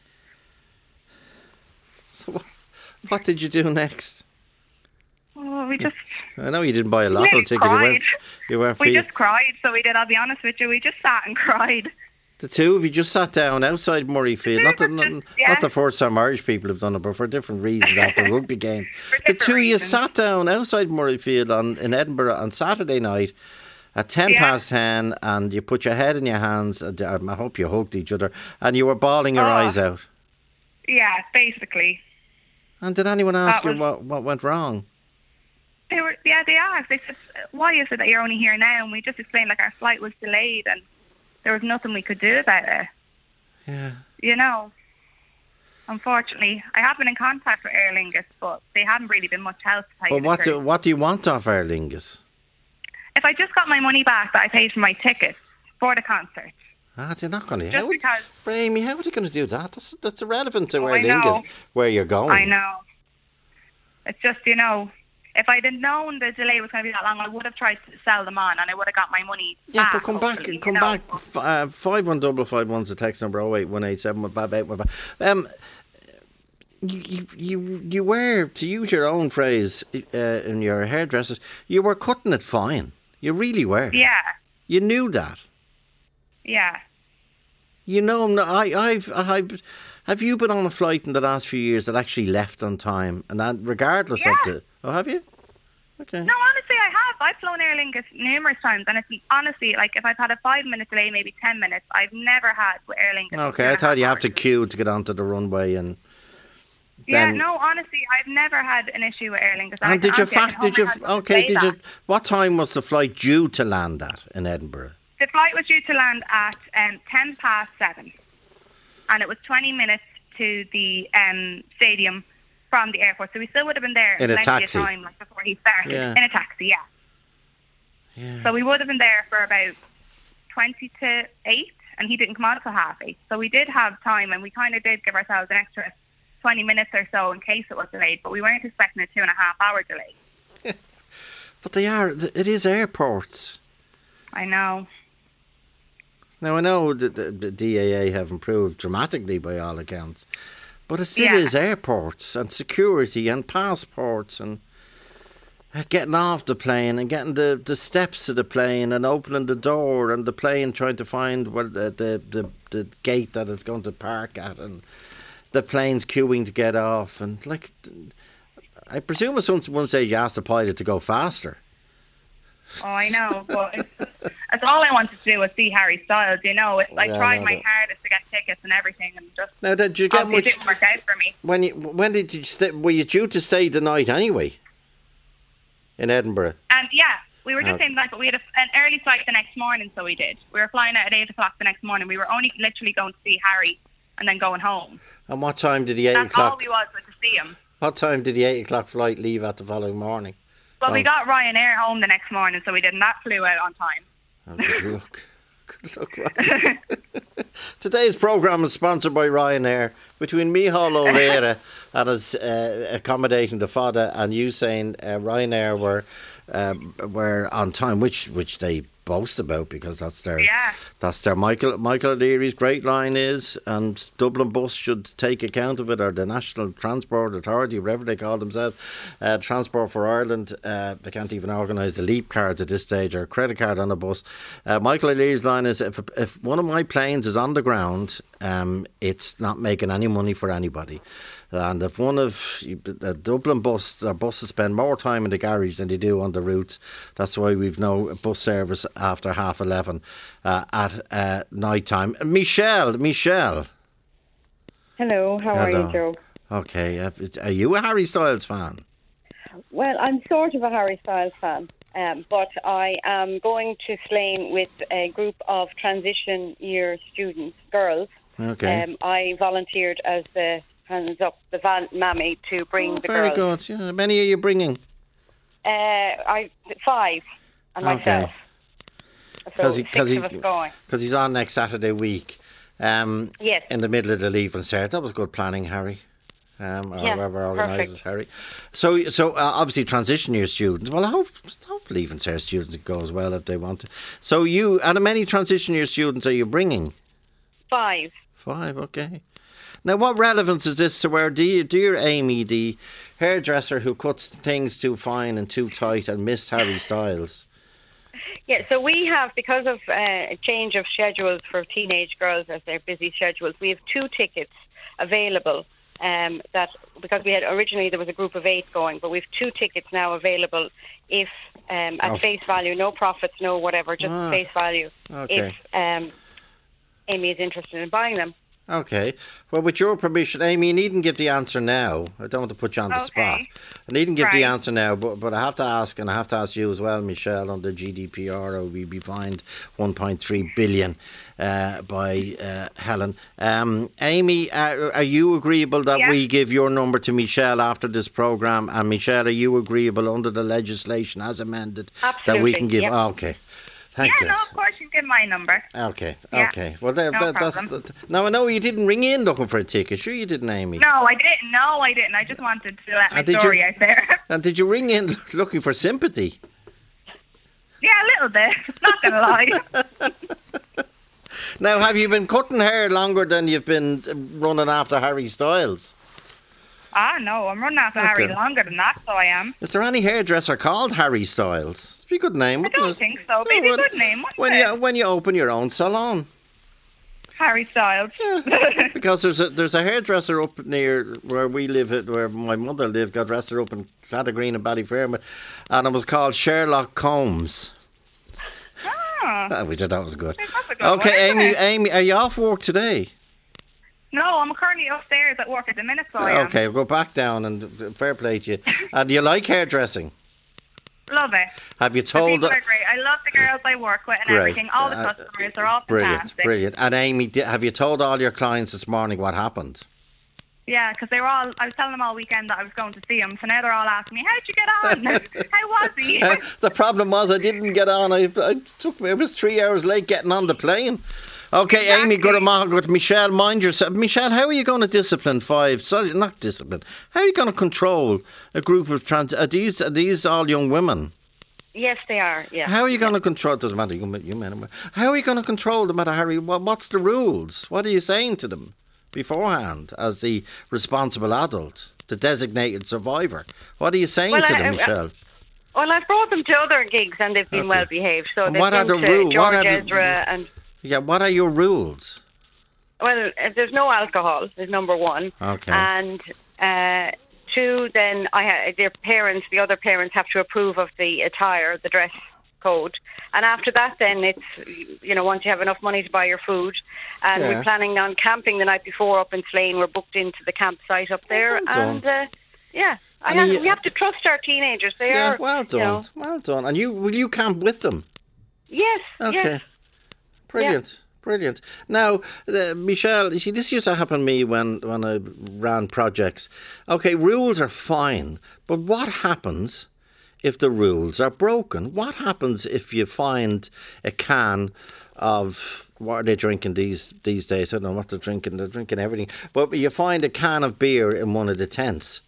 So what, what did you do next? Oh, we just I know you didn't buy a lotto We ticket. You went, cried. you went for we just cried. So we did. I'll be honest with you. We just sat and cried. the two of you just sat down outside Murrayfield. Not the, two not, were just- yeah. not the first time Irish people have done it, but for different reasons after a rugby game. For The different two of you reasons. sat down outside Murrayfield on, in Edinburgh on Saturday night at ten Yeah. past ten, and you put your head in your hands, and um, I hope you hugged each other, and you were bawling your Oh. eyes out. Yeah, basically. And did anyone ask That you was- what, what went wrong? They were, yeah, they asked. They said, "Why is it that you're only here now?" And we just explained like our flight was delayed, and there was nothing we could do about it. Yeah. You know. Unfortunately, I have been in contact with Aer Lingus, but they haven't really been much help. To tell you But the what do, truth. what do you want off Aer Lingus? If I just got my money back that I paid for my ticket for the concert, Ah, they're not going to. just because Amy, how are they going to do that? That's that's irrelevant to Oh, Aer I know. Lingus, where you're going. I know. It's just, you know, if I'd have known the delay was going to be that long, I would have tried to sell them on, and I would have got my money Yeah, back. but come back, hopefully, come you know. back. F- uh, five one double five one's the text number. Oh eight one eight seven one five eight one five. Um, you you you you were, to use your own phrase, uh, in your hairdressers, you were cutting it fine. You really were. Yeah, You knew that. yeah. You know, no, I, I've, I've, have you been on a flight in the last few years that actually left on time, and that regardless Yeah. of the? Oh, have you? Okay. No, honestly, I have. I've flown Aer Lingus numerous times, and it's honestly, like, if I've had a five-minute delay, maybe ten minutes, I've never had with Aer Lingus. two Okay, and I a thought half you have hours to delay. queue to get onto the runway, and Yeah, then- no, honestly, I've never had an issue with Aer Lingus. And I- did you honestly, I can fact? Did hold you? my hand up and Okay. say Did that. you? What time was the flight due to land at in Edinburgh? The flight was due to land at um, ten past seven, and it was twenty minutes to the um, stadium from the airport. So we still would have been there In a plenty taxi. of time, like before he started, Yeah. in a taxi. Yeah. Yeah. So we would have been there for about twenty to eight, and he didn't come out until half eight. So we did have time, and we kind of did give ourselves an extra twenty minutes or so in case it was delayed. But we weren't expecting a two and a half hour delay. But they are. It is airports. I know. Now I know that the, the D A A have improved dramatically by all accounts, but it still Yeah. is airports and security and passports and uh, getting off the plane and getting the, the steps to the plane and opening the door and the plane trying to find where the, the, the, the gate that it's going to park at and the plane's queuing to get off and like I presume at some one stage you asked the pilot to go faster. Oh, I know, but it's, that's all I wanted to do was see Harry Styles. You know, it's, I Yeah, I tried know my that. hardest to get tickets and everything, and just Now did you get obviously much? it didn't work out for me. When you when did you stay? Were you due to stay the night anyway? In Edinburgh. And yeah, we were just Okay. saying that, but we had a, an early flight the next morning, so we did. We were flying out at eight o'clock the next morning. We were only literally going to see Harry and then going home. And what time did the eight That's all o'clock? we was was to see him. What time did the eight o'clock flight leave at the following morning? Well, we Oh. got Ryanair home the next morning, so we did, and that flew out on time. Oh, good luck. Good luck, Ryan. Today's programme is sponsored by Ryanair. Between Micheál O'Leary and his uh, accommodating the fada and you saying uh, Ryanair were um, were on time, which which they boast about because that's their Yeah. that's their Michael Michael O'Leary's great line is, and Dublin Bus should take account of it, or the National Transport Authority, whatever they call themselves, uh, Transport for Ireland. Uh, they can't even organise the Leap card at this stage or a credit card on a bus. Uh, Michael O'Leary's line is: if if one of my planes is on the ground, um, it's not making any money for anybody. And if one of the Dublin bus, their buses spend more time in the garage than they do on the routes, that's why we've no bus service after half eleven uh, at uh, night time. Michelle, Michelle. Hello, how are Hello. you, Joe? Okay, uh, are you a Harry Styles fan? Well, I'm sort of a Harry Styles fan, um, but I am going to Slane with a group of transition year students, girls. Okay. Um, I volunteered as the hands up, the van mammy to bring Oh, the very girls. good. Yeah, how many are you bringing? Uh, I five and Okay. myself. So Because he, six cause he, of us going. cause he's on next Saturday week. Um, Yes. In the middle of the leave and cert. That was good planning, Harry. Um, or Yeah, whoever organises perfect. Harry. So, so uh, obviously transition year students. Well, I hope, hope leave and cert students go as well if they want to. So you, and how many transition year students are you bringing? Five. Five, okay. Now, what relevance is this to where dear, dear Amy, the hairdresser who cuts things too fine and too tight and missed Harry Styles? Yeah, so we have, because of uh, a change of schedules for teenage girls as their busy schedules, we have two tickets available um, that because we had originally there was a group of eight going, but we've two tickets now available if um, at Oh. face value, no profits, no whatever, just Ah. face value. Okay. If um, Amy is interested in buying them. Okay. Well, with your permission, Amy, you needn't give the answer now. I don't want to put you on the Okay. spot. I needn't give the Right. answer now, but but I have to ask, and I have to ask you as well, Michelle, under G D P R, or we be fined one point three billion uh, by uh, Helen. Um, Amy, uh, are you agreeable that Yeah. we give your number to Michelle after this programme? And Michelle, are you agreeable under the legislation as amended that we Absolutely, can give? yep. Oh, okay. Thank Yeah, you. no, of course you can give my number. Okay, Yeah. okay. Well, that, No that, that's problem. that, now I know you didn't ring in looking for a ticket. Sure, you didn't, Amy. No, I didn't. No, I didn't. I just wanted to let my And did you- story out there. And did you ring in looking for sympathy? Yeah, a little bit. Not gonna lie. Now, have you been cutting hair longer than you've been uh, running after Harry Styles? Ah, no, I'm running after Harry Okay. longer than that, so I am. Is there any hairdresser called Harry Styles? It'd be a good name, I wouldn't don't it? think so. Maybe Oh, a good name, wouldn't when it? you when you open your own salon, Harry Styles. because there's a there's a hairdresser up near where we live, at where my mother lived, got dressed her up in Santa Green and Ballyfermot, and it was called Sherlock Combs. Ah, Ah, we did that was good. that's a good Okay, one, isn't Amy, it? Amy, are you off work today? No, I'm currently upstairs at work at the minute, so I am. Okay, we'll go back down and uh, fair play to you. And do you like hairdressing? Love it. Have you The told people are great. I love the girls I work with and Great. everything. All the Uh, customers are all Brilliant, fantastic. brilliant. And Amy, di- have you told all your clients this morning what happened? Yeah, because they were all. I was telling them all weekend that I was going to see them, so now they're all asking me, "How'd you get on? How was he?" Uh, the problem was I didn't get on. I, I took me. It was three hours late getting on the plane. Okay, Amy, good among good. Michelle, mind yourself. Michelle, how are you going to discipline five? Sorry, not discipline. How are you going to control a group of trans? Are these are these all young women? Yes, they are. Yeah. How are you going to control? Doesn't matter. You, you men. and women. How are you going to control them, matter Harry? What, what's the rules? What are you saying to them beforehand as the responsible adult, the designated survivor? What are you saying Well, to I- them, I- Michelle? Well, I've brought them to other gigs and they've been Okay. well behaved. So And they've what are been the to rule- George what are the- Ezra and Yeah. What are your rules? well, uh, there's no alcohol. Is number one. Okay. And uh, two, then I ha- their parents, the other parents, have to approve of the attire, the dress code. And after that, then it's, you know, once you have enough money to buy your food. And Yeah. we're planning on camping the night before up in Slane. We're booked into the campsite up there. well done. and uh, yeah, I And have, you- we have to trust our teenagers. They Yeah. are, Well done. you know, Well done. And you will you camp with them? yes, Okay. yes. Brilliant. Brilliant. Now, uh, Michelle, you see, this used to happen to me when, when I ran projects. Okay, rules are fine, but what happens if the rules are broken? What happens if you find a can of, what are they drinking these these days? I don't know what they're drinking. They're drinking everything. But you find a can of beer in one of the tents.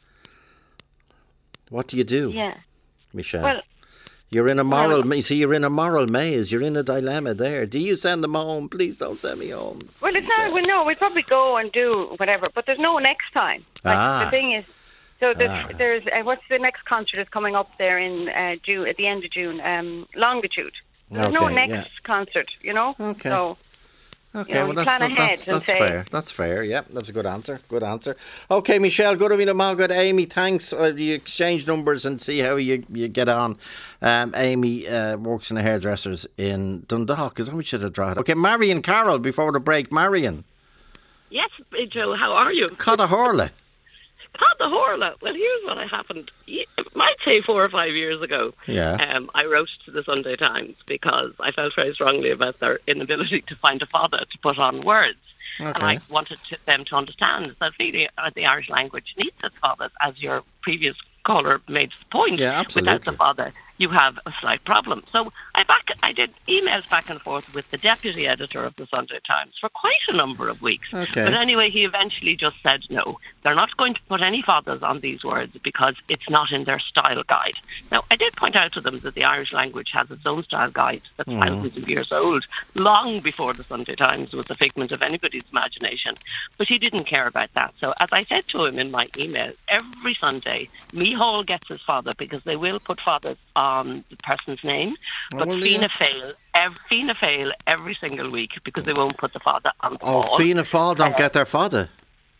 What do you do, Yeah. Michelle? Well, You're in a moral. Well- ma- see, you're in a moral maze. You're in a dilemma there. Do you send them home? Please don't send me home. Well, it's not. Well, no, we'd probably go and do whatever, but there's no next time. Like, Ah. The thing is, so there's, Ah. there's uh, what's the next concert is coming up there in uh, June at the end of June. Um, Longitude. There's no Okay, next yeah. concert, you know. Okay. So Okay, You know, well you that's plan that- ahead that's, and that's say- fair. That's fair. Yeah, that's a good answer. Good answer. Okay, Michelle, good evening, mal, good Amy. Thanks. Uh, you exchange numbers and see how you, you get on. Um, Amy uh, works in the hairdressers in Dundalk. Is that we should have tried? Okay, Marion Carroll before the break. Marion, Yes, eh, Joe, how are you? Codda Horla. Cod the Horla. Well, here's what happened. It might say four or five years ago. Yeah. Um, I wrote to the Sunday Times because I felt very strongly about their inability to find a father to put on words. And I Okay. wanted to, them to understand that really uh, the Irish language needs its fathers, as your previous caller made the point. Yeah, absolutely. Without the father, you have a slight problem. So I back, I did emails back and forth with the deputy editor of the Sunday Times for quite a number of weeks. Okay. But anyway, he eventually just said no. They're not going to put any fathers on these words because it's not in their style guide. Now, I did point out to them that the Irish language has its own style guide that's Mm. thousands of years old, long before the Sunday Times was a figment of anybody's imagination. But he didn't care about that. So as I said to him in my email, every Sunday, Mihal gets his father because they will put fathers on the person's name, but well, Fianna yeah. Fáil, ev- Fianna Fáil every single week because they won't put the father on the Oh, wall. Fianna Fáil don't Uh, get their father. No,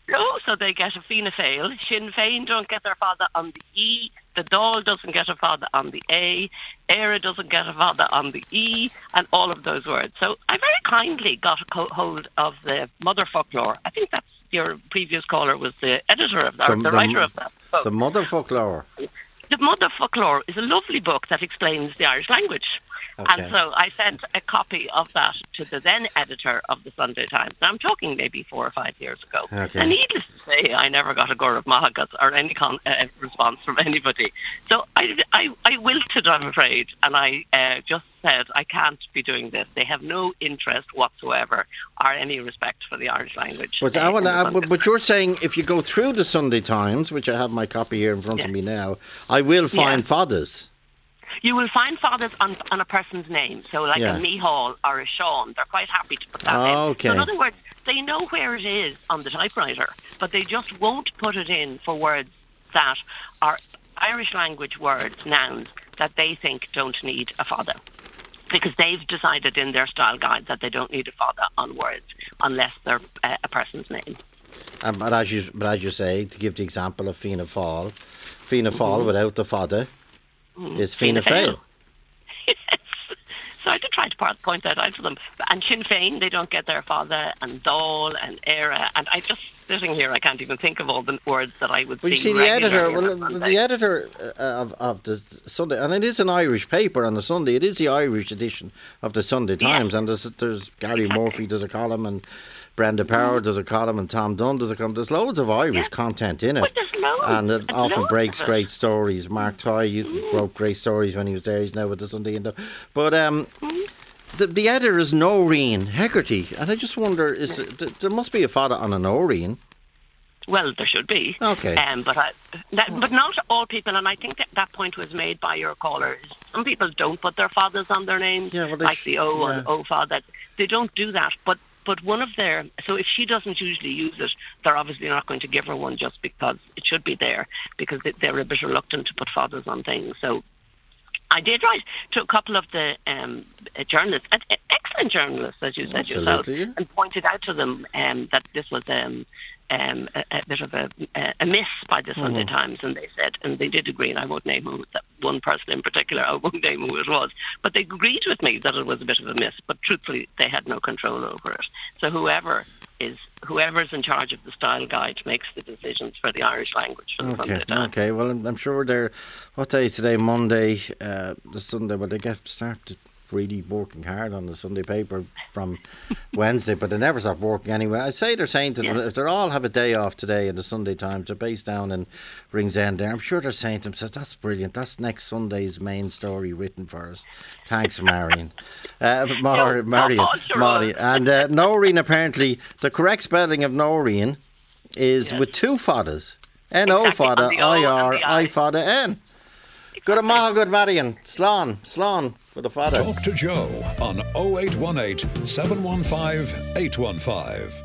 so they get a Fianna Fáil. Sinn Féin don't get their father on the E. The Dáil doesn't get a father on the A. Éire doesn't get a father on the E, and all of those words. So I very kindly got a co- hold of the Mother Folklore. I think that's your previous caller was the editor of that, the, or the, the writer of that book. The Mother Folklore. The Mother Folklore is a lovely book that explains the Irish language. Okay. And so I sent a copy of that to the then editor of the Sunday Times. Now, I'm talking maybe four or five years ago. Okay. And needless to say, I never got a Gaurav Mahagas or any con- uh, response from anybody. So I, I, I wilted, I'm afraid, and I uh, just said, I can't be doing this. They have no interest whatsoever or any respect for the Irish language. But, uh, I wanna, uh, but, but you're saying if you go through the Sunday Times, which I have my copy here in front yes. of me now, I will find yes. fathers. You will find fathers on, on a person's name. So like yeah. a Mihal or a Sean, they're quite happy to put that oh, in. Okay. So in other words, they know where it is on the typewriter, but they just won't put it in for words that are Irish language words, nouns, that they think don't need a father. Because they've decided in their style guide that they don't need a father on words unless they're uh, a person's name. Um, but, as you, but as you say, to give the example of Fianna Fáil, Fianna Fáil mm-hmm. without the father mm. is Fianna Fáil. Yes. So I did try to point that out to them. And Sinn Féin, they don't get their father, and Dáil and Éire, and I just sitting here, I can't even think of all the words that I would well, see. You see, the editor, well, the editor of, of the Sunday, and it is an Irish paper on the Sunday. It is the Irish edition of the Sunday Times, yes. and there's, there's Gary exactly. Murphy does a column, and Brenda Power does a column, and Tom Dunn does a column. There's loads of Irish yes. content in it, well, and it there's often loads breaks great stories. Mark Toy mm. wrote great stories when he was there. He's now with the Sunday Indo. But um, mm. the, the editor is Noreen Hegarty, and I just wonder, is th- there must be a father on a Noreen. Well, there should be. Okay. Um, but I, that, but not all people, and I think that, that point was made by your caller. Some people don't put their fathers on their names, yeah, well, like sh- the O yeah. and O father. They don't do that. But but one of their, so if she doesn't usually use it, they're obviously not going to give her one just because it should be there, because they're a bit reluctant to put fathers on things. So I did write to a couple of the um, journalists, excellent journalists, as you said Absolutely. yourself, and pointed out to them um, that this was um, um, a, a bit of a, a miss by the Sunday mm-hmm. Times, and they said, and they did agree, and I won't name who, that one person in particular, I won't name who it was, but they agreed with me that it was a bit of a miss, but truthfully, they had no control over it. So whoever is whoever's in charge of the style guide makes the decisions for the Irish language for the okay, Sunday Times. Okay, well, I'm, I'm sure they're, what day is today? Monday, uh, the Sunday, well, they get started really working hard on the Sunday paper from Wednesday, but they never stop working anyway. I say they're saying to them, yeah. if they all have a day off today in the Sunday Times, they're based down in Ringsend there, I'm sure they're saying to themselves, that's brilliant, that's next Sunday's main story written for us. Thanks, Marion. uh, Mar- no, Marion, sure Marion. And uh, Noreen, apparently, the correct spelling of Noreen is yes. with two fathers. N O exactly. father, I R, I. I father, N. Good a maha, good Marion. Slán, slán. For the father. Talk to Joe on oh eight one eight, seven one five, eight one five.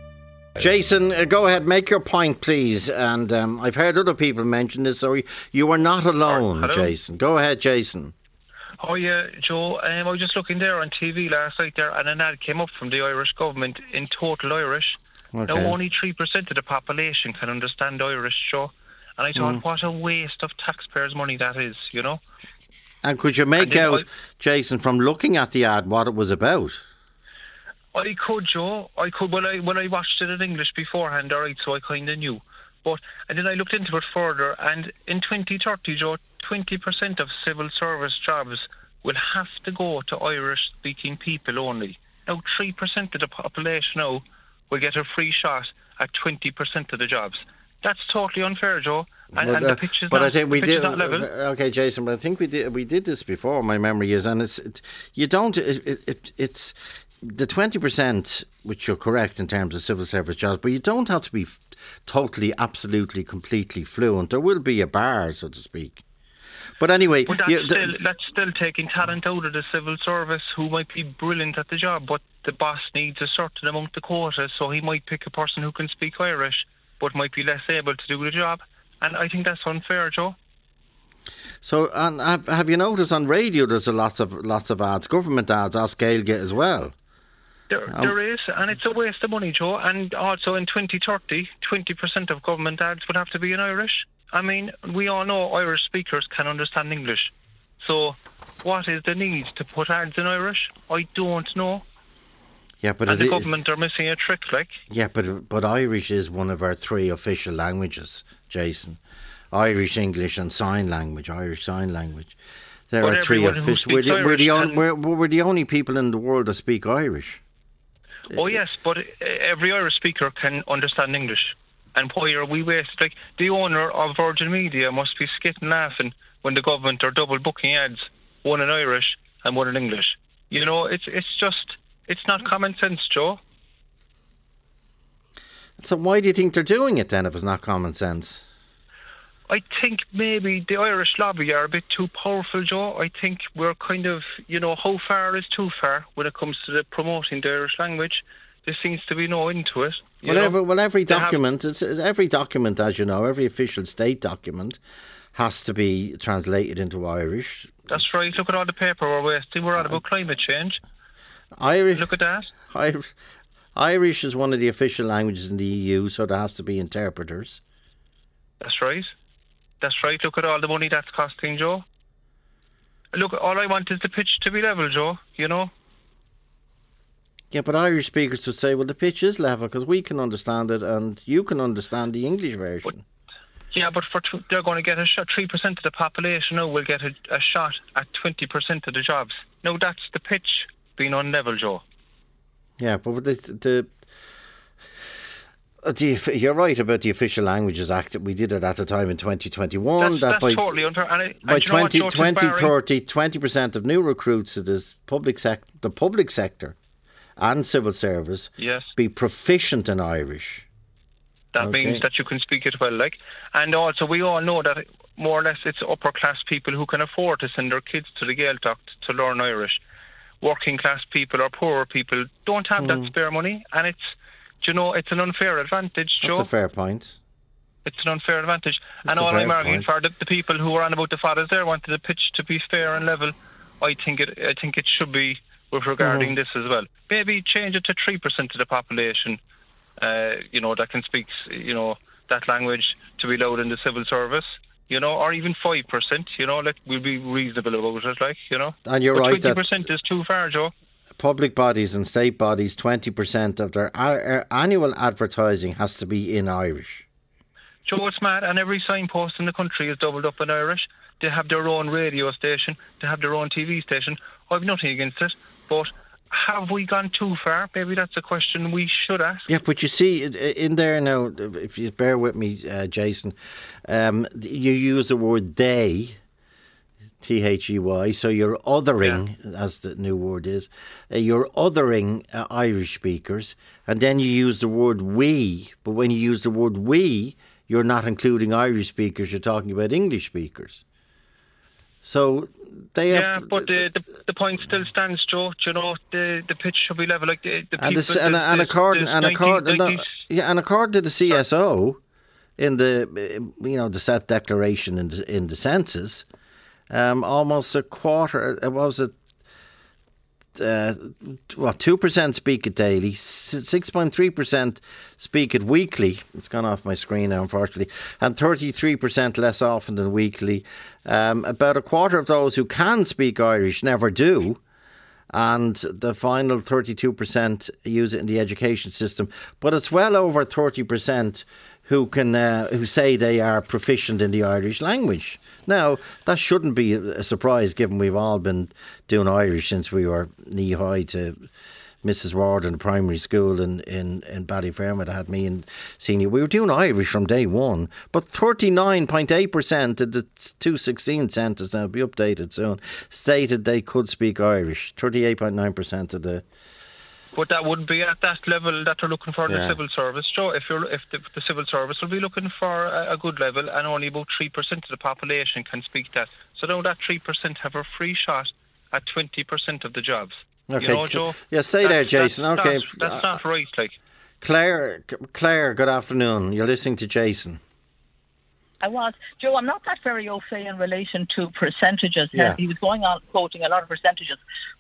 Jason, uh, go ahead, make your point, please. And um, I've heard other people mention this, so you are not alone, Hello. Jason. Go ahead, Jason. Oh, yeah, Joe. Um, I was just looking there on T V last night there, and an ad came up from the Irish government in Total Irish. Okay. Now, only three percent of the population can understand Irish, Joe. And I thought, mm. what a waste of taxpayers' money that is, you know? And could you make out, I, Jason, from looking at the ad, what it was about? I could, Joe. I could. Well, I well, I watched it in English beforehand, all right, so I kind of knew. But and then I looked into it further, and in twenty thirty, Joe, twenty percent of civil service jobs will have to go to Irish-speaking people only. Now, three percent of the population now will get a free shot at twenty percent of the jobs. That's totally unfair, Joe. And, but, uh, and the pitch is but not, I think we did. Level. Okay, Jason, but I think we did. We did this before. My memory is, and it's it, you don't. It, it, it's the twenty percent, which you're correct in terms of civil service jobs, but you don't have to be f- totally, absolutely, completely fluent. There will be a bar, so to speak. But anyway, but that's, you, still, th- that's still taking talent out of the civil service who might be brilliant at the job, but the boss needs a certain amount of quota, so he might pick a person who can speak Irish, but might be less able to do the job. And I think that's unfair, Joe. So, and have, have you noticed on radio there's a lots of lots of ads, government ads, Ask Gaeilge as well? There, Um, there is, and it's a waste of money, Joe. And also in twenty thirty, twenty percent of government ads would have to be in Irish. I mean, we all know Irish speakers can understand English. So what is the need to put ads in Irish? I don't know. Yeah, but and it the i- government are missing a trick, like. Yeah, but but Irish is one of our three official languages, Jason. Irish, English, and sign language. Irish sign language. There But are three everyone who official. We're speaks the, we're, the Irish on, can- we're, we're the only people in the world that speak Irish. Oh yes, but uh, every Irish speaker can understand English. And why are we wasted? Like, the owner of Virgin Media must be skitting laughing when the government are double booking ads, one in Irish and one in English. You know, it's it's just, it's not common sense, Joe. So why do you think they're doing it then if it's not common sense? I think maybe the Irish lobby are a bit too powerful, Joe. I think we're kind of, you know, how far is too far when it comes to the promoting the Irish language. There seems to be no end to it. you Well, know. every, well, every They have- document, it's, every document, as you know, every official state document has to be translated into Irish. That's right. Look at all the paper we're wasting. We're on about climate change. Irish. Look at that. Irish, Irish is one of the official languages in the E U, so there has to be interpreters. That's right. That's right. Look at all the money that's costing, Joe. Look, all I want is the pitch to be level, Joe. You know. Yeah, but Irish speakers would say, well, the pitch is level because we can understand it and you can understand the English version. Yeah, but for tw- they're going to get a shot. Three percent of the population now will get a, a shot at twenty percent of the jobs. Now that's the pitch being unlevel, Joe. Yeah, but the, the, uh, the you're right about the Official Languages Act. We did it at the time in twenty twenty-one. That's, that that's by totally unfair. And, it, by and do you know what, twenty Joe, it's twenty barring- thirty, twenty percent of new recruits to this public sec- the public sector and civil service Yes. be proficient in Irish. That Okay. means that you can speak it well, like. And also, we all know that more or less it's upper class people who can afford to send their kids to the Gaeltacht to learn Irish. Working class people or poorer people don't have that Mm. spare money, and it's, do you know, it's an unfair advantage, Joe. That's a fair point. It's an unfair advantage. That's and a all fair I'm arguing point. for, the, the people who are on about the fathers there wanted the pitch to be fair and level. I think it I think it should be with regarding Mhm. this as well. Maybe change it to three percent of the population, uh, you know, that can speak, you know, that language to be allowed in the civil service, you know, or even five percent, you know, like, we'll be reasonable about it, like, you know. And you're but right that twenty percent is too far, Joe. public bodies and state bodies, twenty percent of their a- a- annual advertising has to be in Irish. Joe, it's mad, and every signpost in the country is doubled up in Irish. They have their own radio station, they have their own T V station. I've nothing against it, but have we gone too far? Maybe that's a question we should ask. Yeah, but you see, i- in there now, if you bear with me, uh, Jason, um, you use the word they, T H E Y, so you're othering, as the new word is, uh, you're othering uh, Irish speakers, and then you use the word we, but when you use the word we, you're not including Irish speakers, you're talking about English speakers. So they Yeah, are, but the, the the point still stands, Joe. Do you know, the the pitch should be level. Like the, the and, people, the, and, the, and the- according the and according nineteen no, nineties yeah, and according to the C S O, in the uh, you know the self declaration in the, in the census, um, almost a quarter. uh, What was it? Uh, what two percent speak it daily, six point three percent speak it weekly. It's gone off my screen now, unfortunately, and thirty three percent less often than weekly. Um, about a quarter of those who can speak Irish never do. And the final thirty-two percent use it in the education system. But it's well over thirty percent who can uh, who say they are proficient in the Irish language. Now, that shouldn't be a surprise given we've all been doing Irish since we were knee-high to Missus Ward in the primary school in, in, in Ballyfermot. That had me in senior. We were doing Irish from day one, but thirty-nine point eight percent of the two sixteen census, now it'll be updated soon, stated they could speak Irish. thirty-eight point nine percent of the... But that wouldn't be at that level that they're looking for in Yeah. the civil service, Joe. If you're, if the, the civil service will be looking for a, a good level, and only about three percent of the population can speak that. So now that three percent have a free shot at twenty percent of the jobs. Okay, You know, Joe? yeah, stay there, That's- Jason. that's Okay. Not, that's not right, like. Claire, Claire, good afternoon. You're listening to Jason. I was. Joe, I'm not that very au fait in relation to percentages. Yeah. Uh, He was going on quoting a lot of percentages.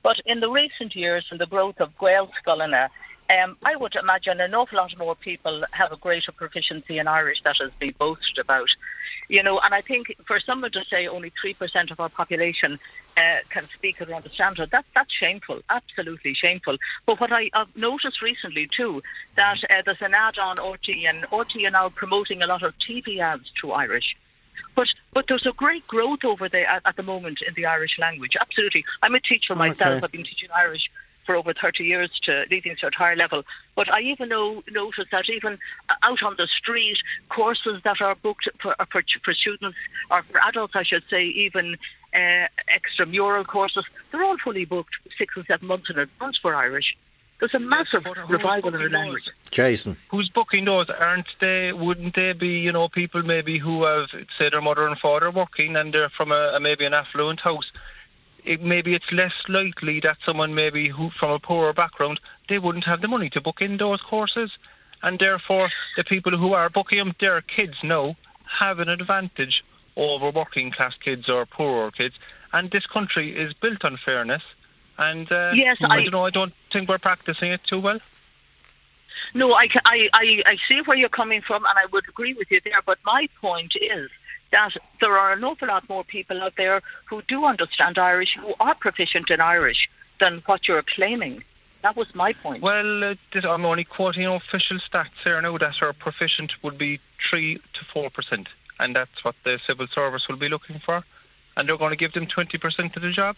But in the recent years, and the growth of Gael Scoilina, um, I would imagine an awful lot more people have a greater proficiency in Irish that is being boasted about. You know, and I think for someone to say only three percent of our population uh, can speak it or understand it, that, that's shameful, absolutely shameful. But what I, I've noticed recently too, that uh, there's an ad on R T E, and R T E are now promoting a lot of T V ads through Irish. But but there's a great growth over there at, at the moment in the Irish language, absolutely. I'm a teacher myself, Okay. I've been teaching Irish for over thirty years to leading to a higher level. But I even know notice that even out on the street, courses that are booked for for, for students, or for adults, I should say, even uh, extramural courses, they're all fully booked six and seven months in advance for Irish. There's a massive revival in the language. Jason. Who's booking those? Aren't they? Wouldn't they be, you know, people maybe who have, say, their mother and father working and they're from a, a maybe an affluent house? It, maybe it's less likely that someone maybe who from a poorer background, they wouldn't have the money to book in those courses, and therefore the people who are booking them, their kids now have an advantage over working class kids or poorer kids. And this country is built on fairness, and uh, Yes, I, I- don't know. I don't think we're practicing it too well. No, I, ca- I, I, I see where you're coming from, and I would agree with you there. But my point is that there are an awful lot more people out there who do understand Irish, who are proficient in Irish, than what you're claiming. That was my point. Well, uh, this, I'm only quoting official stats here now that our proficient would be three to four percent, and that's what the civil service will be looking for, and they're going to give them twenty percent of the jobs.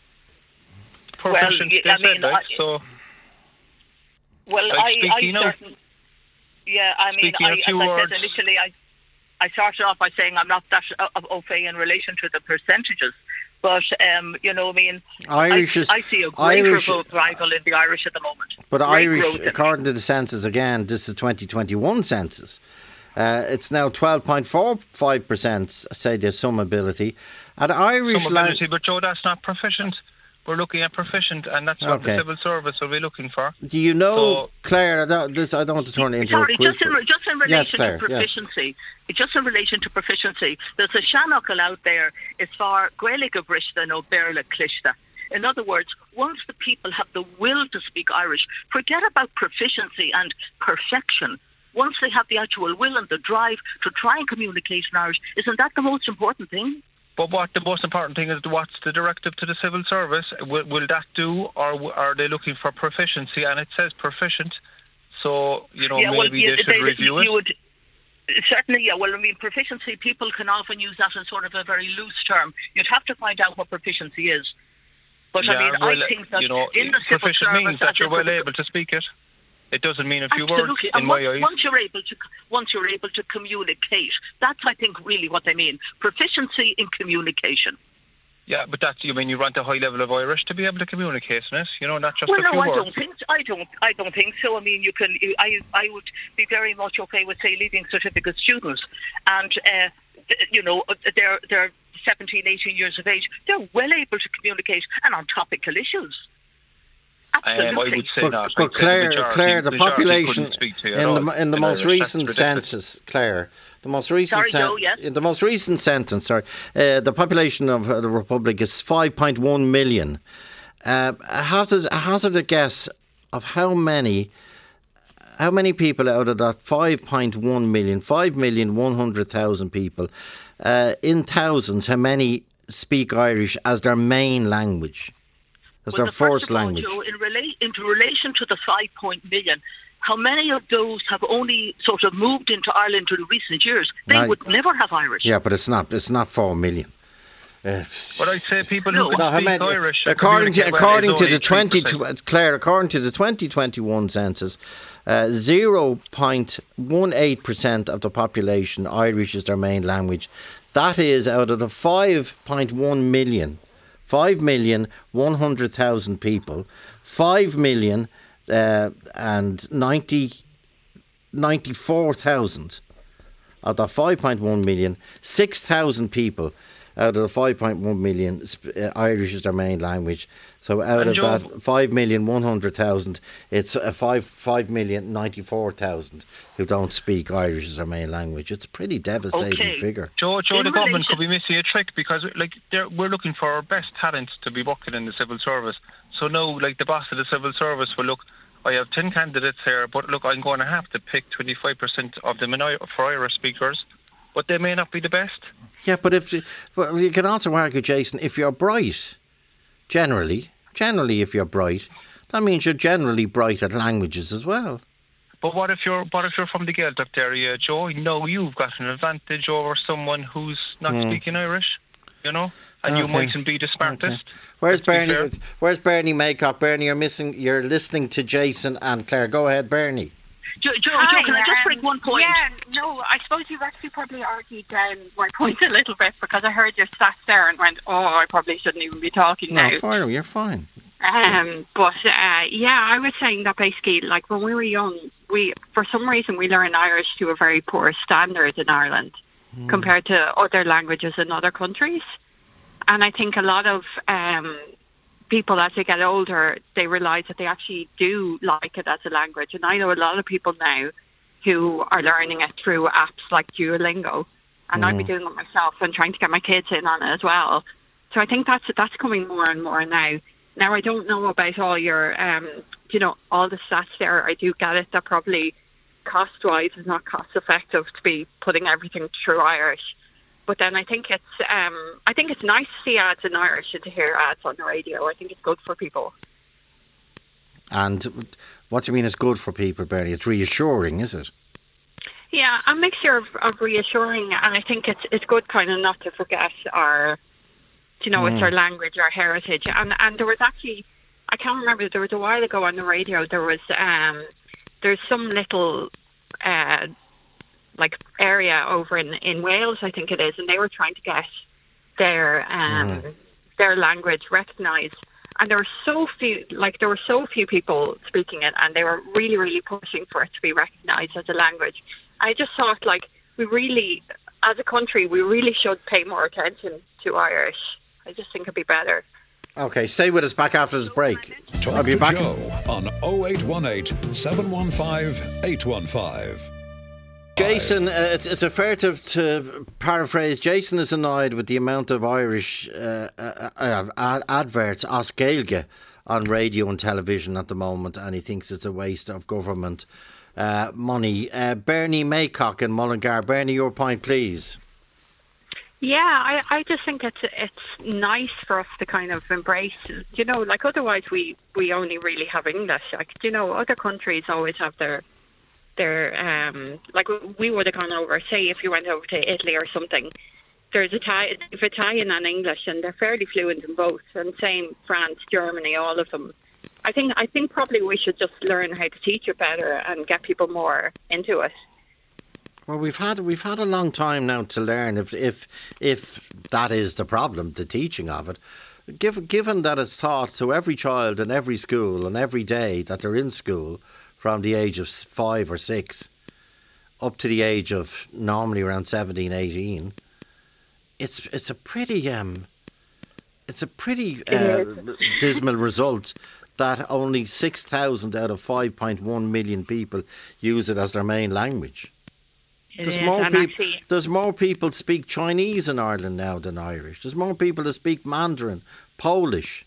Proficient, y- they I said, mean, like, I- so. Well, Like I, I speaking of- certain, yeah, I mean, Speaking I, of as two I words- said initially, I, I started off by saying I'm not that uh, au fait in relation to the percentages, but um, you know, I mean, Irish I, is- I see a great Irish- revival in the Irish at the moment. But Great Irish, growth in it. according to the census, again, this is twenty twenty-one census. Uh, it's now twelve point four five percent say there's some ability. And Irish Some lang- ability, but Joe, that's not proficient. We're looking at proficient, and that's what Okay. the civil service will be looking for. Do you know, So- Claire, I don't, this, I don't want to turn it into Sorry, a quiz. just in, but- just in relation Yes, Claire, to yes. proficiency, just in relation to proficiency, there's a shanachal out there as far Gaelic of Brishta no Berla Clishta. In other words, once the people have the will to speak Irish, forget about proficiency and perfection. Once they have the actual will and the drive to try and communicate in Irish, isn't that the most important thing? But what the most important thing is, what's the directive to the civil service? Will, will that do, or w- are they looking for proficiency? And it says proficient, so you know yeah, well, maybe you, they should review it. you would certainly, yeah. Well, I mean, proficiency. People can often use that as sort of a very loose term. You'd have to find out what proficiency is. But yeah, I mean, well, I think that you know, in the civil proficient service, means that as you're in well the- able to speak it. It doesn't mean a few words Absolutely. in And my once, eyes. once you're able to, once you're able to communicate, that's I think really what they mean. Proficiency in communication. Yeah, but that's, you mean you want a high level of Irish to be able to communicate in it, you know, not just Well, a no, few I words. don't think. I don't. I don't think so. I mean, you can. You, I. I would be very much okay with say leaving certificate students, and uh, th- you know, they're they're seventeen, eighteen years of age. They're well able to communicate and on topical issues. Absolutely. Um, I would say But, not. but I'd say the Claire, majority- Claire, the majority population couldn't speak to you in at the all mo- in the in most Irish. recent That's ridiculous. census, Claire, the most recent Sorry, Joe, yes? in the most recent sentence, sorry, uh, the population of uh, the Republic is five point one million. Uh, hazard, hazard a guess of how many, how many people out of that five point one million, five million one hundred thousand people, uh, in thousands, how many speak Irish as their main language, as Well, their the first of all, language? Joe, in, rela- in relation to the five point million, how many of those have only sort of moved into Ireland in recent years? They I- would never have Irish. Yeah, but it's not. It's not four million. Uh, But I'd say people No. who can No, I speak meant, Irish and according to communicate well according is to only the twenty three percent. Claire, according to the twenty twenty one census, zero point one eight percent of the population Irish is their main language. That is out of the five point one million, five million one hundred thousand people, five million uh, and ninety ninety four thousand of the five point one million, six thousand people out of the five point one million, uh, Irish is their main language. So out And of Joe- that five million one hundred thousand, it's uh, five five million ninety four thousand who don't speak Irish as their main language. It's a pretty devastating Okay. figure. Joe, Joe In the government relation- could be missing a trick because, like, they're- we're looking for our best talent to be working in the civil service. So now, like, the boss of the civil service will look, I have ten candidates here, but look, I'm going to have to pick twenty-five percent of them in, I- for Irish speakers, but they may not be the best. Yeah, but if well, you can also argue, Jason, if you're bright, generally, generally, if you're bright, that means you're generally bright at languages as well. But what if you're what if you're from the Gaeltacht area, Joe? No, you've got an advantage over someone who's not Hmm. speaking Irish, you know, and you Okay. mightn't be the smartest. Where's Let's be Bernie? fair. Where's Bernie Maycock? Bernie, you're missing. You're listening to Jason and Claire. Go ahead, Bernie. Joe, Joe, Hi, Joe, can I just um, bring one point? Yeah, no, I suppose you've actually probably argued down my point a little bit because I heard your stats there and went, oh, I probably shouldn't even be talking now. No, fine. You're fine. Um, but uh, yeah, I was saying that basically, like when we were young, we for some reason we learned Irish to a very poor standard in Ireland compared to other languages in other countries. And I think a lot of um, people, as they get older, they realise that they actually do like it as a language. And I know a lot of people now who are learning it through apps like Duolingo, and I've been doing it myself and trying to get my kids in on it as well. So I think that's that's coming more and more now. Now, I don't know about all your, um, you know, all the stats there. I do get it that probably cost-wise is not cost-effective to be putting everything through Irish. But then I think it's, um, I think it's nice to see ads in Irish and to hear ads on the radio. I think it's good for people. And what do you mean it's good for people, Bernie? It's reassuring, is it? Yeah, a mixture of, of reassuring, and I think it's it's good kind of not to forget our, you know, it's our language, our heritage. And and there was actually, I can't remember, there was a while ago on the radio, there was, um, there's some little, uh, like, area over in, in Wales, I think it is, and they were trying to get their, um, their language recognised. And there were so few, like, there were so few people speaking it, and they were really, really pushing for it to be recognised as a language. I just thought, like, we really, as a country, we really should pay more attention to Irish. I just think it'd be better. Okay, stay with us back after this break. Talk I'll be to back. Joe on oh eight one eight, seven one five, eight one five. Jason, uh, it's, it's a fair to, to paraphrase. Jason is annoyed with the amount of Irish uh, uh, uh, ad- adverts, as Gaeilge, on radio and television at the moment, and he thinks it's a waste of government uh, money. Uh, Bernie Maycock in Mullingar. Bernie, your point, please. Yeah, I, I just think it's it's nice for us to kind of embrace, you know, like otherwise we, we only really have English. Like, you know, other countries always have their, their um, like we would have gone over, say if you went over to Italy or something, there's Italian, Italian and English, and they're fairly fluent in both, and same France, Germany, all of them. I think I think probably we should just learn how to teach it better and get people more into it. Well, we've had we've had a long time now to learn. If if if that is the problem, the teaching of it, given given that it's taught to every child in every school and every day that they're in school from the age of five or six up to the age of normally around seventeen, eighteen, it's it's a pretty um it's a pretty uh, dismal result that only six thousand out of five point one million people use it as their main language. There's It is, more and people. actually- There's more people speak Chinese in Ireland now than Irish. There's more people that speak Mandarin, Polish.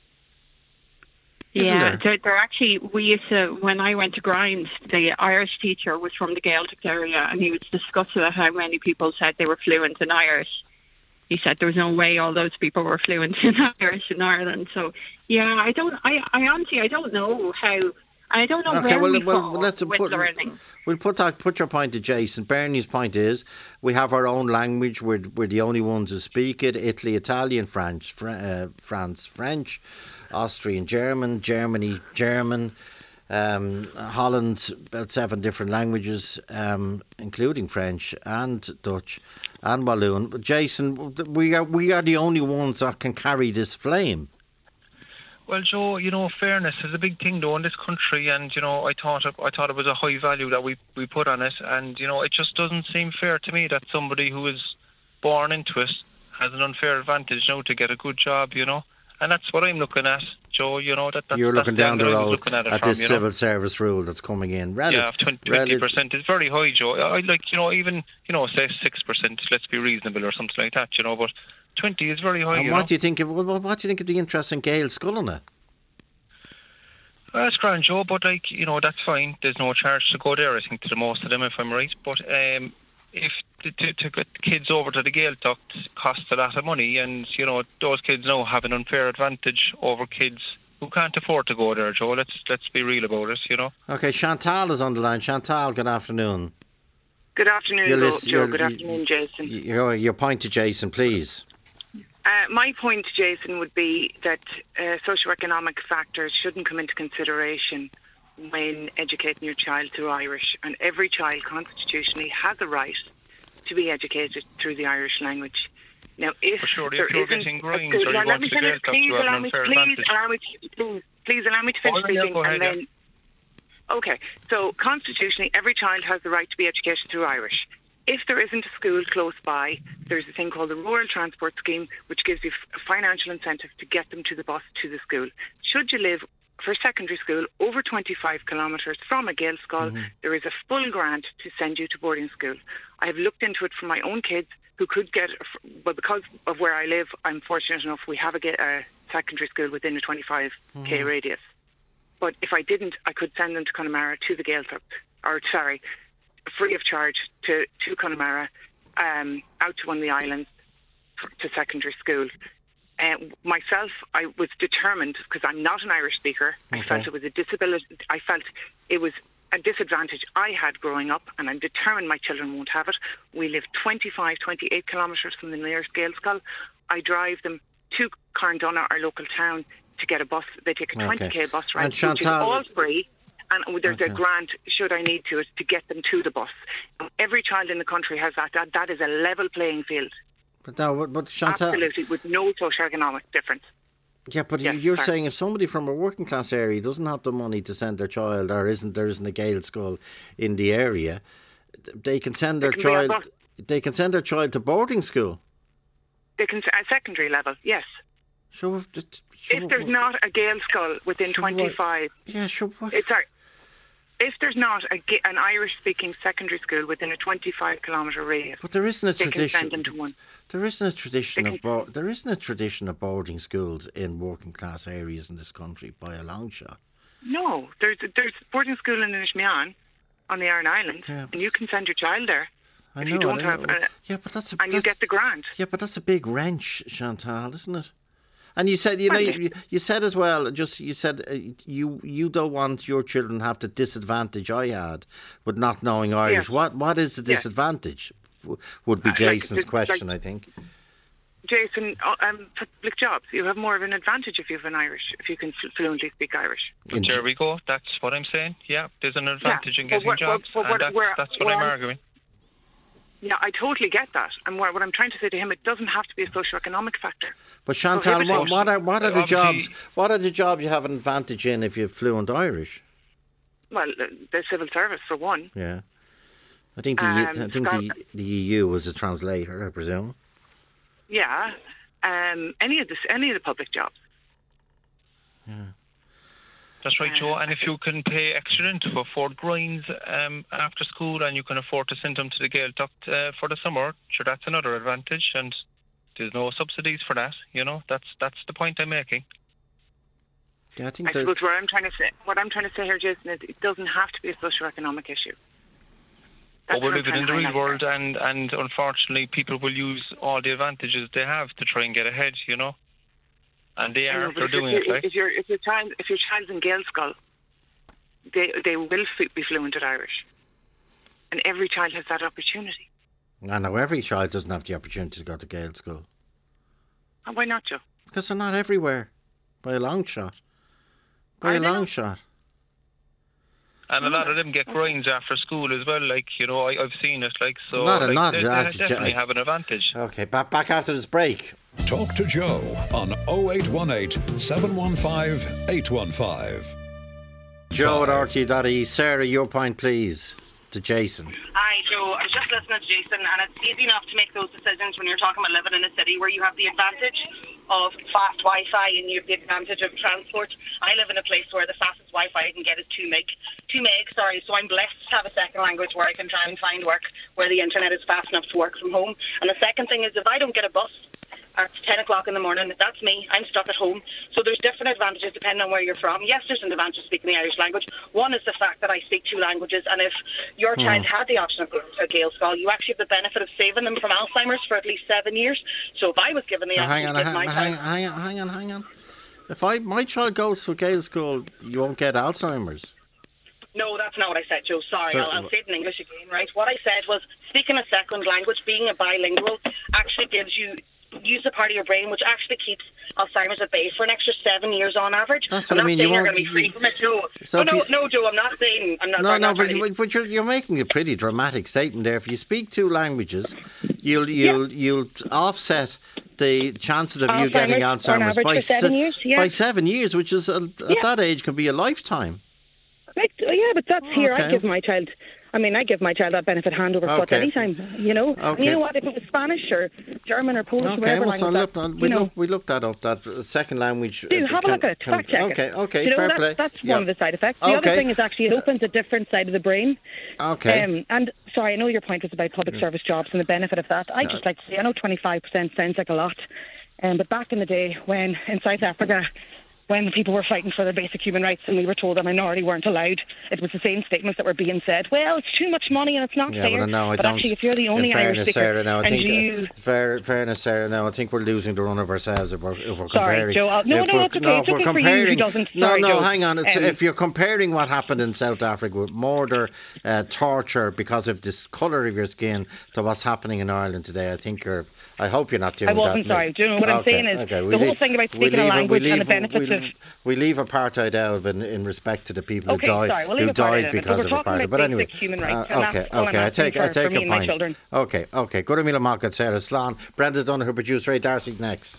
Isn't Yeah, there? they're, they're actually, we used to, when I went to Grinds, the Irish teacher was from the Gaeltacht area, and he was discussing how many people said they were fluent in Irish. He said there was no way all those people were fluent in Irish in Ireland. So, yeah, I don't, I, I honestly, I don't know how, I don't know Okay, where well, we well, fall let's with put learning. we'll put that put your point to Jason. Bernie's point is we have our own language. We're we're the only ones who speak it. Italy, Italian, French, Fr- uh, France, French, Austrian, German, Germany, German, um, Holland, about seven different languages, um, including French and Dutch and Walloon. But Jason, we are we are the only ones that can carry this flame. Well, Joe, you know, fairness is a big thing though in this country, and you know, I thought it, I thought it was a high value that we we put on it, and you know, it just doesn't seem fair to me that somebody who is born into it has an unfair advantage now to get a good job, you know. And that's what I'm looking at, Joe. You know that that's, you're looking that's down the road looking at, at from, this you know? civil service rule that's coming in. Rel- yeah, twenty percent is very high, Joe. I like, you know, even you know, say six percent. Let's be reasonable or something like that, you know. But twenty is very high. And you what know? do you think of what, what do you think of the interest in Gael Scullina? Well, that's grand, Joe. But like, you know, that's fine. There's no charge to go there. I think to the most of them, if I'm right. But um, if to, to, to get kids over to the Gaeltacht costs a lot of money, and you know those kids now have an unfair advantage over kids who can't afford to go there, Joe. Let's let's be real about it, you know. Okay, Chantal is on the line. Chantal, good afternoon. Good afternoon, You're Joe. listen- Joe. you're- Good afternoon, Jason. Your, your point to Jason, please. Uh, my point, Jason, would be that uh, socioeconomic factors shouldn't come into consideration when educating your child through Irish. And every child constitutionally has a right to be educated through the Irish language. Now, if For sure, there if you're isn't getting a grinds good- or now, you let want me to finish. Gaeltacht, Please you have allow an me. unfair Please advantage. allow me. To, please, please allow me to finish Oh, yeah, speaking, go ahead, and then. yeah. Okay, so constitutionally, every child has the right to be educated through Irish. If there isn't a school close by, there's a thing called the Rural Transport Scheme, which gives you a financial incentive to get them to the bus to the school. Should you live for secondary school over twenty-five kilometres from a Gael school, Mhm. there is a full grant to send you to boarding school. I have looked into it for my own kids who could get, but because of where I live, I'm fortunate enough we have a, a secondary school within a twenty-five k Mhm. radius. But if I didn't, I could send them to Connemara to the Gaeltacht, or sorry, free of charge to, to Connemara, um, out to one of the islands for, to secondary school. Uh, myself, I was determined, because I'm not an Irish speaker, I Okay. felt it was a disability, I felt it was a disadvantage I had growing up, and I'm determined my children won't have it. We live twenty-five, twenty-eight kilometres from the nearest Gaelscoil. I drive them to Carndonagh, our local town, to get a bus. They take a Okay. twenty k bus ride, And which is Chantal- all free. And there's Okay. a grant, should I need to, is to get them to the bus. Every child in the country has that. That, that is a level playing field. But now, but, but Chantal, Absolutely, with no socioeconomic difference. yeah, but Yes, you're sorry. saying if somebody from a working class area doesn't have the money to send their child, or isn't there isn't a Gael school in the area, they can send their They can be a child. bus. They can send their child to boarding school. They can, at secondary level, yes. So if, If there's not a Gael school within twenty-five... Yeah, sure. What? It's, sorry. If there's not a, Ga- an Irish-speaking secondary school within a twenty-five kilometre radius, But there isn't a they can tradition. send them to one. There isn't a tradition They of bo- there isn't a tradition of boarding schools in working class areas in this country by a long shot. No, there's there's boarding school in Inishmian on the Iron Islands, Yeah, and you can send your child there I if know. you don't I have... know. A, yeah, but that's a, and you that's- get the grant. Yeah, but that's a big wrench, Chantal, isn't it? And you said, you know, Well, you, you said as well. Just you said uh, you you don't want your children to have the disadvantage I had with not knowing Irish. Yes. What what is the Yes. disadvantage? W- Would be Uh, like, Jason's the- question, like- I think. Jason, uh, um, public jobs, you have more of an advantage if you have an Irish, if you can fl- fluently speak Irish. But there we go. That's what I'm saying. Yeah, there's an advantage in but getting what- jobs, but- but what- and that's, where- that's what where I'm I'm- arguing. Yeah, I totally get that. And what, what I'm trying to say to him, it doesn't have to be a socio-economic factor. But Chantal, what, Prohibited. what are what are the Obviously- jobs? What are the jobs you have an advantage in if you're fluent Irish? Well, uh, the civil service, for one. Yeah, I think the Um, I think the, the E U was a translator, I presume. Yeah, um, any of this, any of the public jobs. Yeah. That's right, Joe. And if you can pay extra in to afford grinds um, after school, and you can afford to send them to the Gaeltacht uh, for the summer, sure, that's another advantage. And there's no subsidies for that. You know, that's that's the point I'm making. Yeah, I think I there- suppose what I'm trying to say, what I'm trying to say here, Jason, is it doesn't have to be a socio-economic issue. But That's we're what I'm living in trying the to real highlight. world, and, and unfortunately, people will use all the advantages they have to try and get ahead, you know. And they I are, know, but they're if your- doing it, like. If your if your child if your child's in Gaelscoil, they they will f- be fluent at Irish, and every child has that opportunity. I know every child doesn't have the opportunity to go to Gael school And why not, Joe? because they're not everywhere, by a long shot. By I a know. long shot. And a lot of them get grinds after school as well, like, you know, I, I've seen it, like, so Not a- like, not they, that- they definitely have an advantage. Okay, back back after this break. Talk to Joe on oh eight one eight, seven one five, eight one five. Joe at R T E. Sarah, your point, please, to Jason. Hi, Joe. I was just listening to Jason, and it's easy enough to make those decisions when you're talking about living in a city where you have the advantage of fast Wi-Fi and you have the advantage of transport. I live in a place where the fastest Wi-Fi I can get is two meg, two meg, sorry. So I'm blessed to have a second language where I can try and find work where the internet is fast enough to work from home. And the second thing is, if I don't get a bus at ten o'clock in the morning, that's me. I'm stuck at home. So there's different advantages depending on where you're from. Yes, there's an advantage of speaking the Irish language. One is the fact that I speak two languages, and if your Hmm. child had the option of going to a Gaelic school, you actually have the benefit of saving them from Alzheimer's for at least seven years. So if I was given the Now, option hang on, to give hang, my hang, child... hang on, hang on, hang on. If I my child goes to a Gaelic school, you won't get Alzheimer's. No, that's not what I said, Joe. Sorry, So- I'll, I'll say it in English again, right? What I said was speaking a second language, being a bilingual, actually gives you use a part of your brain which actually keeps Alzheimer's at bay for an extra seven years on average. That's I'm what I not mean, saying you you're won't- going to be free you- from it, no. So no, if no, you- no, Joe, I'm not saying... I'm not, No, I'm no, not but, trying to be- but, but you're, you're making a pretty dramatic statement there. If you speak two languages, you'll you'll you'll offset the chances of you getting Alzheimer's on Alzheimer's average by for seven se- years, yeah. by seven years, which is uh, at Yeah. that age can be a lifetime. Right, oh, yeah, but that's here. Okay. I give my child. I mean, I give my child that benefit hand over foot Okay. anytime. You know. And Okay. you know what? If it was Spanish or German or Polish, Okay, whatever well, so language, look, that, we you know. look, we looked that up. That uh, second language. Do uh, have a can- look at it. can- Fact check Okay, it. okay, you know, fair that's, play. That's Yeah. one of the side effects. The other Okay. thing is actually it opens a different side of the brain. Okay. Um, and sorry, I know your point was about public service jobs and the benefit of that. I No. just like to say, I know twenty-five percent sounds like a lot, um, but back in the day when in South Africa, when people were fighting for their basic human rights and we were told a minority weren't allowed, it was the same statements that were being said. Well, it's too much money and it's not Yeah, fair. but no, I but don't. actually, if you're the only in Irish fairness, speaker Sarah, now I and think, you... uh, fair, fairness, Sarah, now I think we're losing the run of ourselves if we're, if we're Sorry, comparing. Joe, I'll- no, if no, we're- it's okay. no, It's if we're okay for you who comparing, doesn't. no, Sorry, no, Joe. hang on. It's, Um, if you're comparing what happened in South Africa with murder, uh, torture because of this colour of your skin to what's happening in Ireland today, I think you're. I hope you're not doing I that. wasn't sorry. Do you know what I'm Okay, saying is okay, the we whole leave- thing about we speaking a leave it- we language and the leave- benefits we- of... We leave apartheid out of in, in respect to the people Okay, who died, sorry, we'll leave who apartheid died out of it, but because we're of talking apartheid. about But anyway, basic human rights, uh, and okay, that's all I'm okay, I asking take, I for- take for me your and my point. children. Okay, okay. Good a mille market, Sarah Slán. Brenda Donoghue, producer, Ray Darcy next.